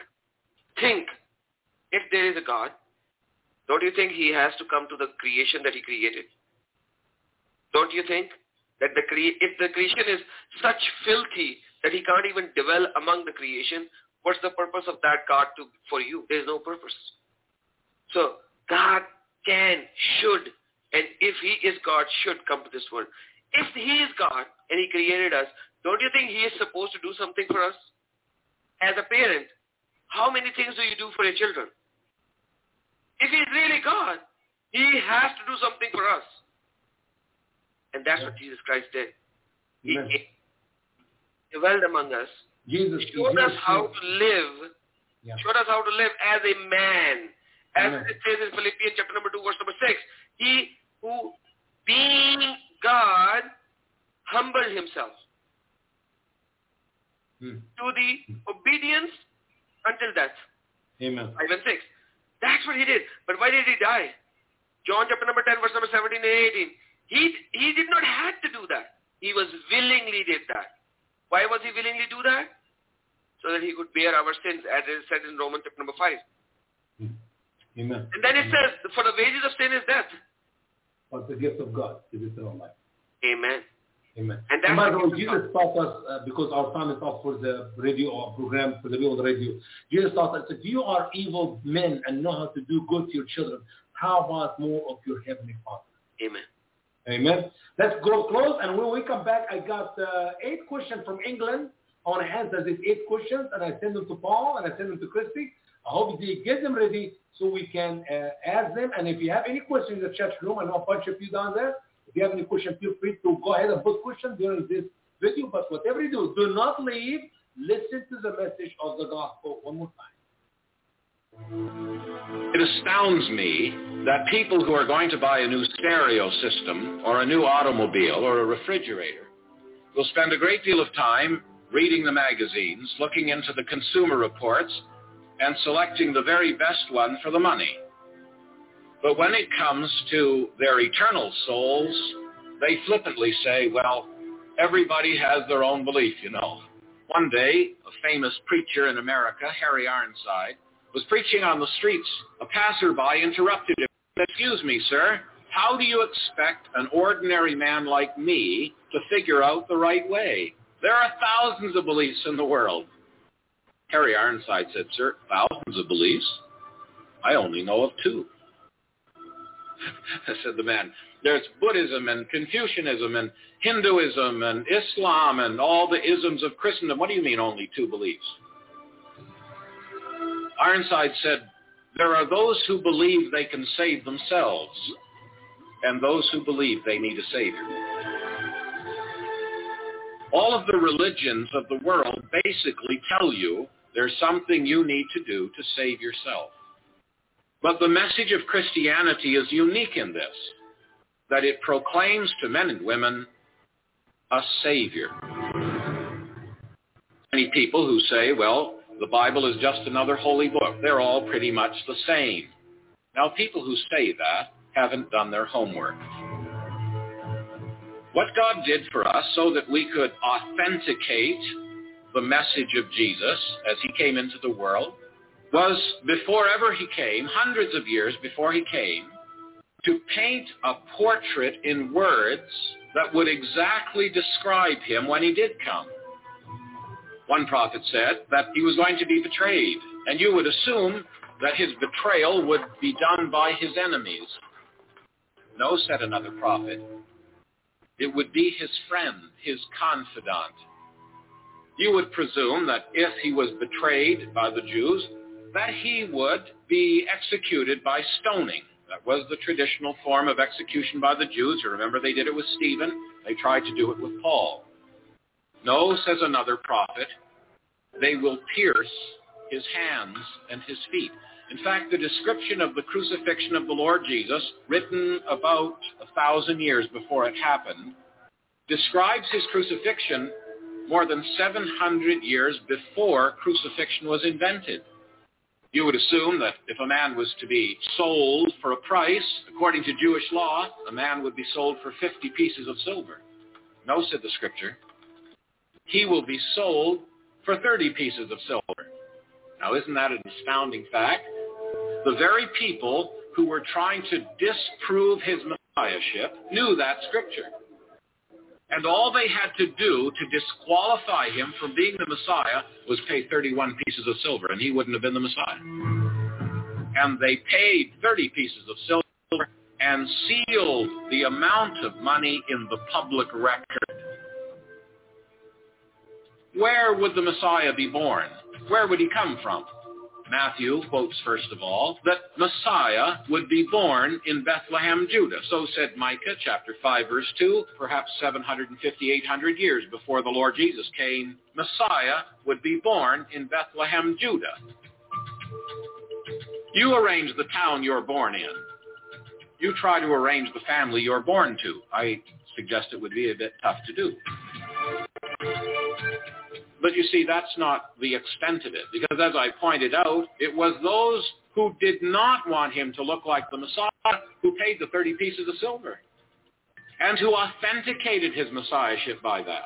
If there is a God, don't you think He has to come to the creation that He created? Don't you think that if the creation is such filthy that He can't even dwell among the creation, what's the purpose of that God for you? There is no purpose. So God can, should, and if he is God, should come to this world. If he is God and he created us, don't you think he is supposed to do something for us? As a parent, how many things do you do for your children? If he's really God, he has to do something for us. And that's what Jesus Christ did. He dwelled among us. Jesus showed us how to live. Showed us how to live as a man. As it says in Philippians chapter number 2, verse number 6. He who, being God, humbled himself to the obedience until death. Amen. 5 and 6. That's what he did. But why did he die? John chapter number 10, verse number 17 and 18. He did not have to do that. He was willingly did that. Why was he willingly do that? So that he could bear our sins, as it said in Romans chapter number 5. Amen. And then it says, for the wages of sin is death. But the gift of God is eternal life. Amen. Amen. And that's by the way, Jesus taught us, because our time is up for the radio or program, for the real radio. Jesus taught us, if you are evil men and know how to do good to your children, how about more of your heavenly Father? Amen. Amen. Let's go close, and when we come back, I got 8 questions from England. I want to answer these 8 questions, and I send them to Paul, and I send them to Christy. I hope they get them ready so we can ask them. And if you have any questions in the chat room, I know a bunch of you down there. If you have any questions, feel free to go ahead and put questions during this video. But whatever you do not leave. Listen to the message of the gospel one more time. It astounds me that people who are going to buy a new stereo system or a new automobile or a refrigerator will spend a great deal of time reading the magazines, looking into the consumer reports, and selecting the very best one for the money. But when it comes to their eternal souls, they flippantly say, well, everybody has their own belief, you know. One day, a famous preacher in America, Harry Ironside, was preaching on the streets. A passerby interrupted him. Excuse me, sir, how do you expect an ordinary man like me to figure out the right way? There are thousands of beliefs in the world. Harry Ironside said, sir, thousands of beliefs? I only know of 2. Said the man, there's Buddhism and Confucianism and Hinduism and Islam and all the isms of Christendom. What do you mean only 2 beliefs? Ironside said, there are those who believe they can save themselves and those who believe they need a savior. All of the religions of the world basically tell you there's something you need to do to save yourself. But the message of Christianity is unique in this, that it proclaims to men and women a Savior. Many people who say, well, the Bible is just another holy book. They're all pretty much the same. Now, people who say that haven't done their homework. What God did for us so that we could authenticate the message of Jesus as he came into the world was, before ever he came, hundreds of years before he came, to paint a portrait in words that would exactly describe him when he did come. One prophet said that he was going to be betrayed, and you would assume that his betrayal would be done by his enemies. No, said another prophet, it would be his friend, his confidant. You would presume that if he was betrayed by the Jews, that he would be executed by stoning. That was the traditional form of execution by the Jews. You remember they did it with Stephen. They tried to do it with Paul. No, says another prophet, they will pierce his hands and his feet. In fact, the description of the crucifixion of the Lord Jesus, written about 1,000 years before it happened, describes his crucifixion more than 700 years before crucifixion was invented. You would assume that if a man was to be sold for a price, according to Jewish law, a man would be sold for 50 pieces of silver. No, said the scripture. He will be sold for 30 pieces of silver. Now, isn't that an astounding fact? The very people who were trying to disprove his messiahship knew that scripture. And all they had to do to disqualify him from being the Messiah was pay 31 pieces of silver, and he wouldn't have been the Messiah. and they paid 30 pieces of silver and sealed the amount of money in the public record. Where would the Messiah be born? Where would he come from? Matthew quotes, first of all, that Messiah would be born in Bethlehem, Judah. So said Micah, chapter 5, verse 2, perhaps 750, 800 years before the Lord Jesus came, Messiah would be born in Bethlehem, Judah. You arrange the town you're born in. You try to arrange the family you're born to. I suggest it would be a bit tough to do. But you see, that's not the extent of it, because as I pointed out, it was those who did not want him to look like the Messiah who paid the 30 pieces of silver and who authenticated his Messiahship by that.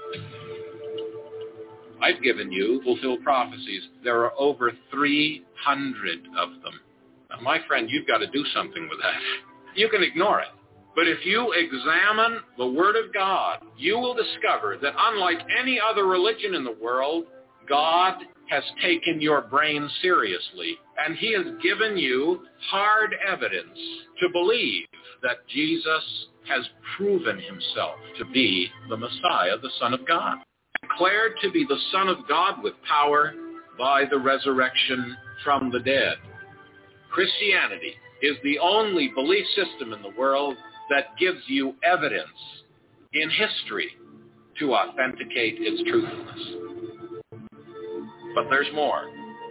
I've given you fulfilled prophecies. There are over 300 of them. Now, my friend, you've got to do something with that. You can ignore it. But if you examine the Word of God, you will discover that unlike any other religion in the world, God has taken your brain seriously, and he has given you hard evidence to believe that Jesus has proven himself to be the Messiah, the Son of God, declared to be the Son of God with power by the resurrection from the dead. Christianity is the only belief system in the world that gives you evidence in history to authenticate its truthfulness. But there's more.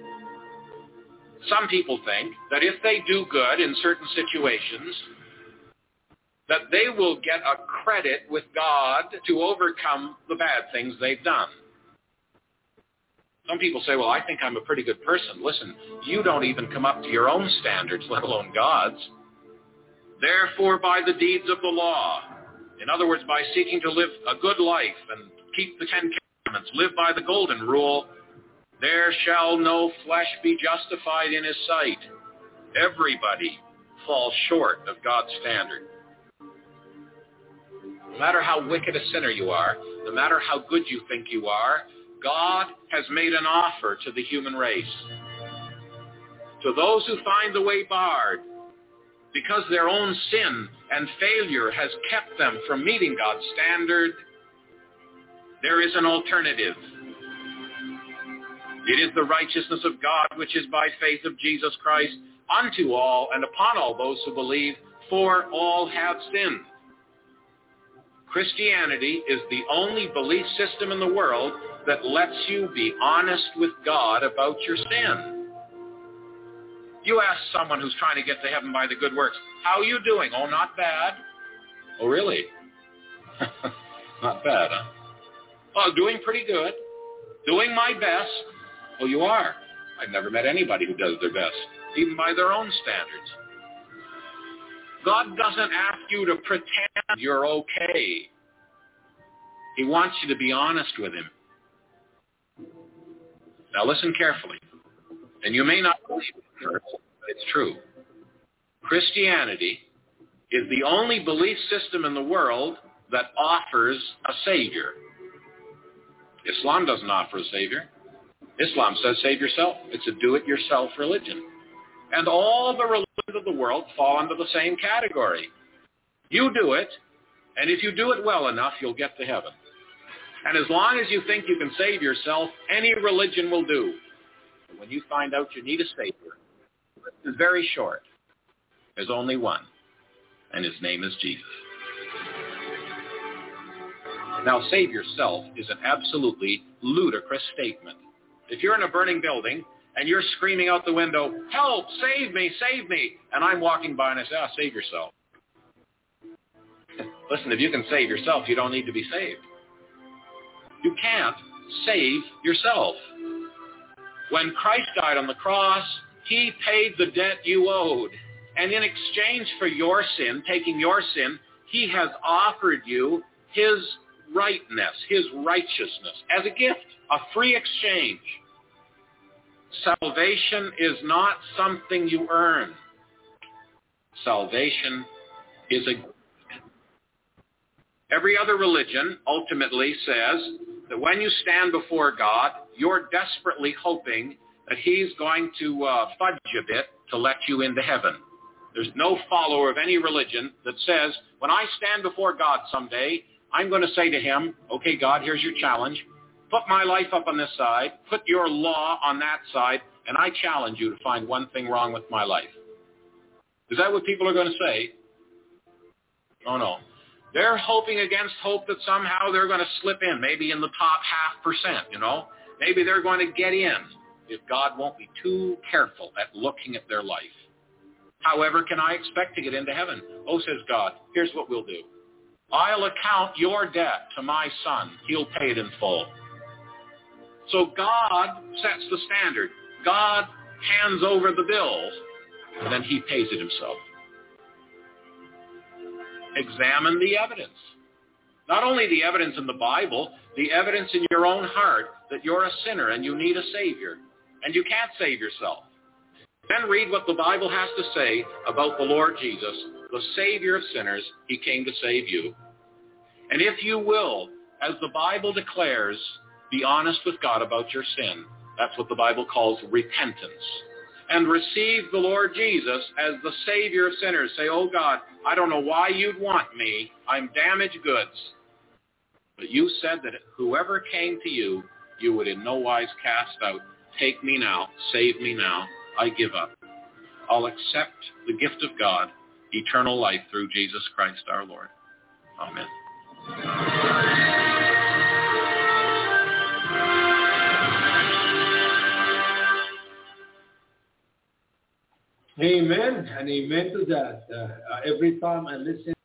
Some people think that if they do good in certain situations, that they will get a credit with God to overcome the bad things they've done. Some people say, well, I think I'm a pretty good person. Listen, you don't even come up to your own standards, let alone God's. Therefore, by the deeds of the law, in other words, by seeking to live a good life and keep the 10 Commandments, live by the golden rule, there shall no flesh be justified in his sight. Everybody falls short of God's standard. No matter how wicked a sinner you are, no matter how good you think you are, God has made an offer to the human race. To those who find the way barred, because their own sin and failure has kept them from meeting God's standard, there is an alternative. It is the righteousness of God, which is by faith of Jesus Christ, unto all and upon all those who believe, for all have sinned. Christianity is the only belief system in the world that lets you be honest with God about your sin. You ask someone who's trying to get to heaven by the good works, how are you doing? Oh, not bad. Oh, really? Not bad, huh? Oh, doing pretty good. Doing my best. Oh, you are? I've never met anybody who does their best, even by their own standards. God doesn't ask you to pretend you're okay. He wants you to be honest with him. Now listen carefully. And you may not believe it first, but it's true. Christianity is the only belief system in the world that offers a Savior. Islam doesn't offer a Savior. Islam says save yourself. It's a do-it-yourself religion. And all the religions of the world fall into the same category. You do it, and if you do it well enough, you'll get to heaven. And as long as you think you can save yourself, any religion will do. But when you find out you need a Savior, it's very short. There's only one, and his name is Jesus. Now, save yourself is an absolutely ludicrous statement. If you're in a burning building and you're screaming out the window, help, save me, and I'm walking by and I say, save yourself. Listen, if you can save yourself, you don't need to be saved. You can't save yourself. When Christ died on the cross, he paid the debt you owed. And in exchange for your sin, taking your sin, he has offered you his rightness, his righteousness, as a gift, a free exchange. Salvation is not something you earn. Salvation is a gift. Every other religion ultimately says that when you stand before God, you're desperately hoping that he's going to fudge a bit, to let you into heaven. There's no follower of any religion that says, when I stand before God someday, I'm going to say to him, okay, God, here's your challenge. Put my life up on this side. Put your law on that side. And I challenge you to find one thing wrong with my life. Is that what people are going to say? Oh, no. They're hoping against hope that somehow they're going to slip in, maybe in the top 0.5%, you know. Maybe they're going to get in if God won't be too careful at looking at their life. However can I expect to get into heaven? Oh, says God, here's what we'll do. I'll account your debt to my son. He'll pay it in full. So God sets the standard. God hands over the bills, and then he pays it himself. Examine the evidence. Not only the evidence in the Bible, the evidence in your own heart that you're a sinner and you need a Savior, and you can't save yourself. Then read what the Bible has to say about the Lord Jesus, the Savior of sinners. He came to save you. And if you will, as the Bible declares, be honest with God about your sin. That's what the Bible calls repentance. And receive the Lord Jesus as the Savior of sinners. Say, oh God, I don't know why you'd want me. I'm damaged goods. But you said that whoever came to you, you would in no wise cast out. Take me now. Save me now. I give up. I'll accept the gift of God, eternal life through Jesus Christ our Lord. Amen. Amen and amen to that. Every time I listen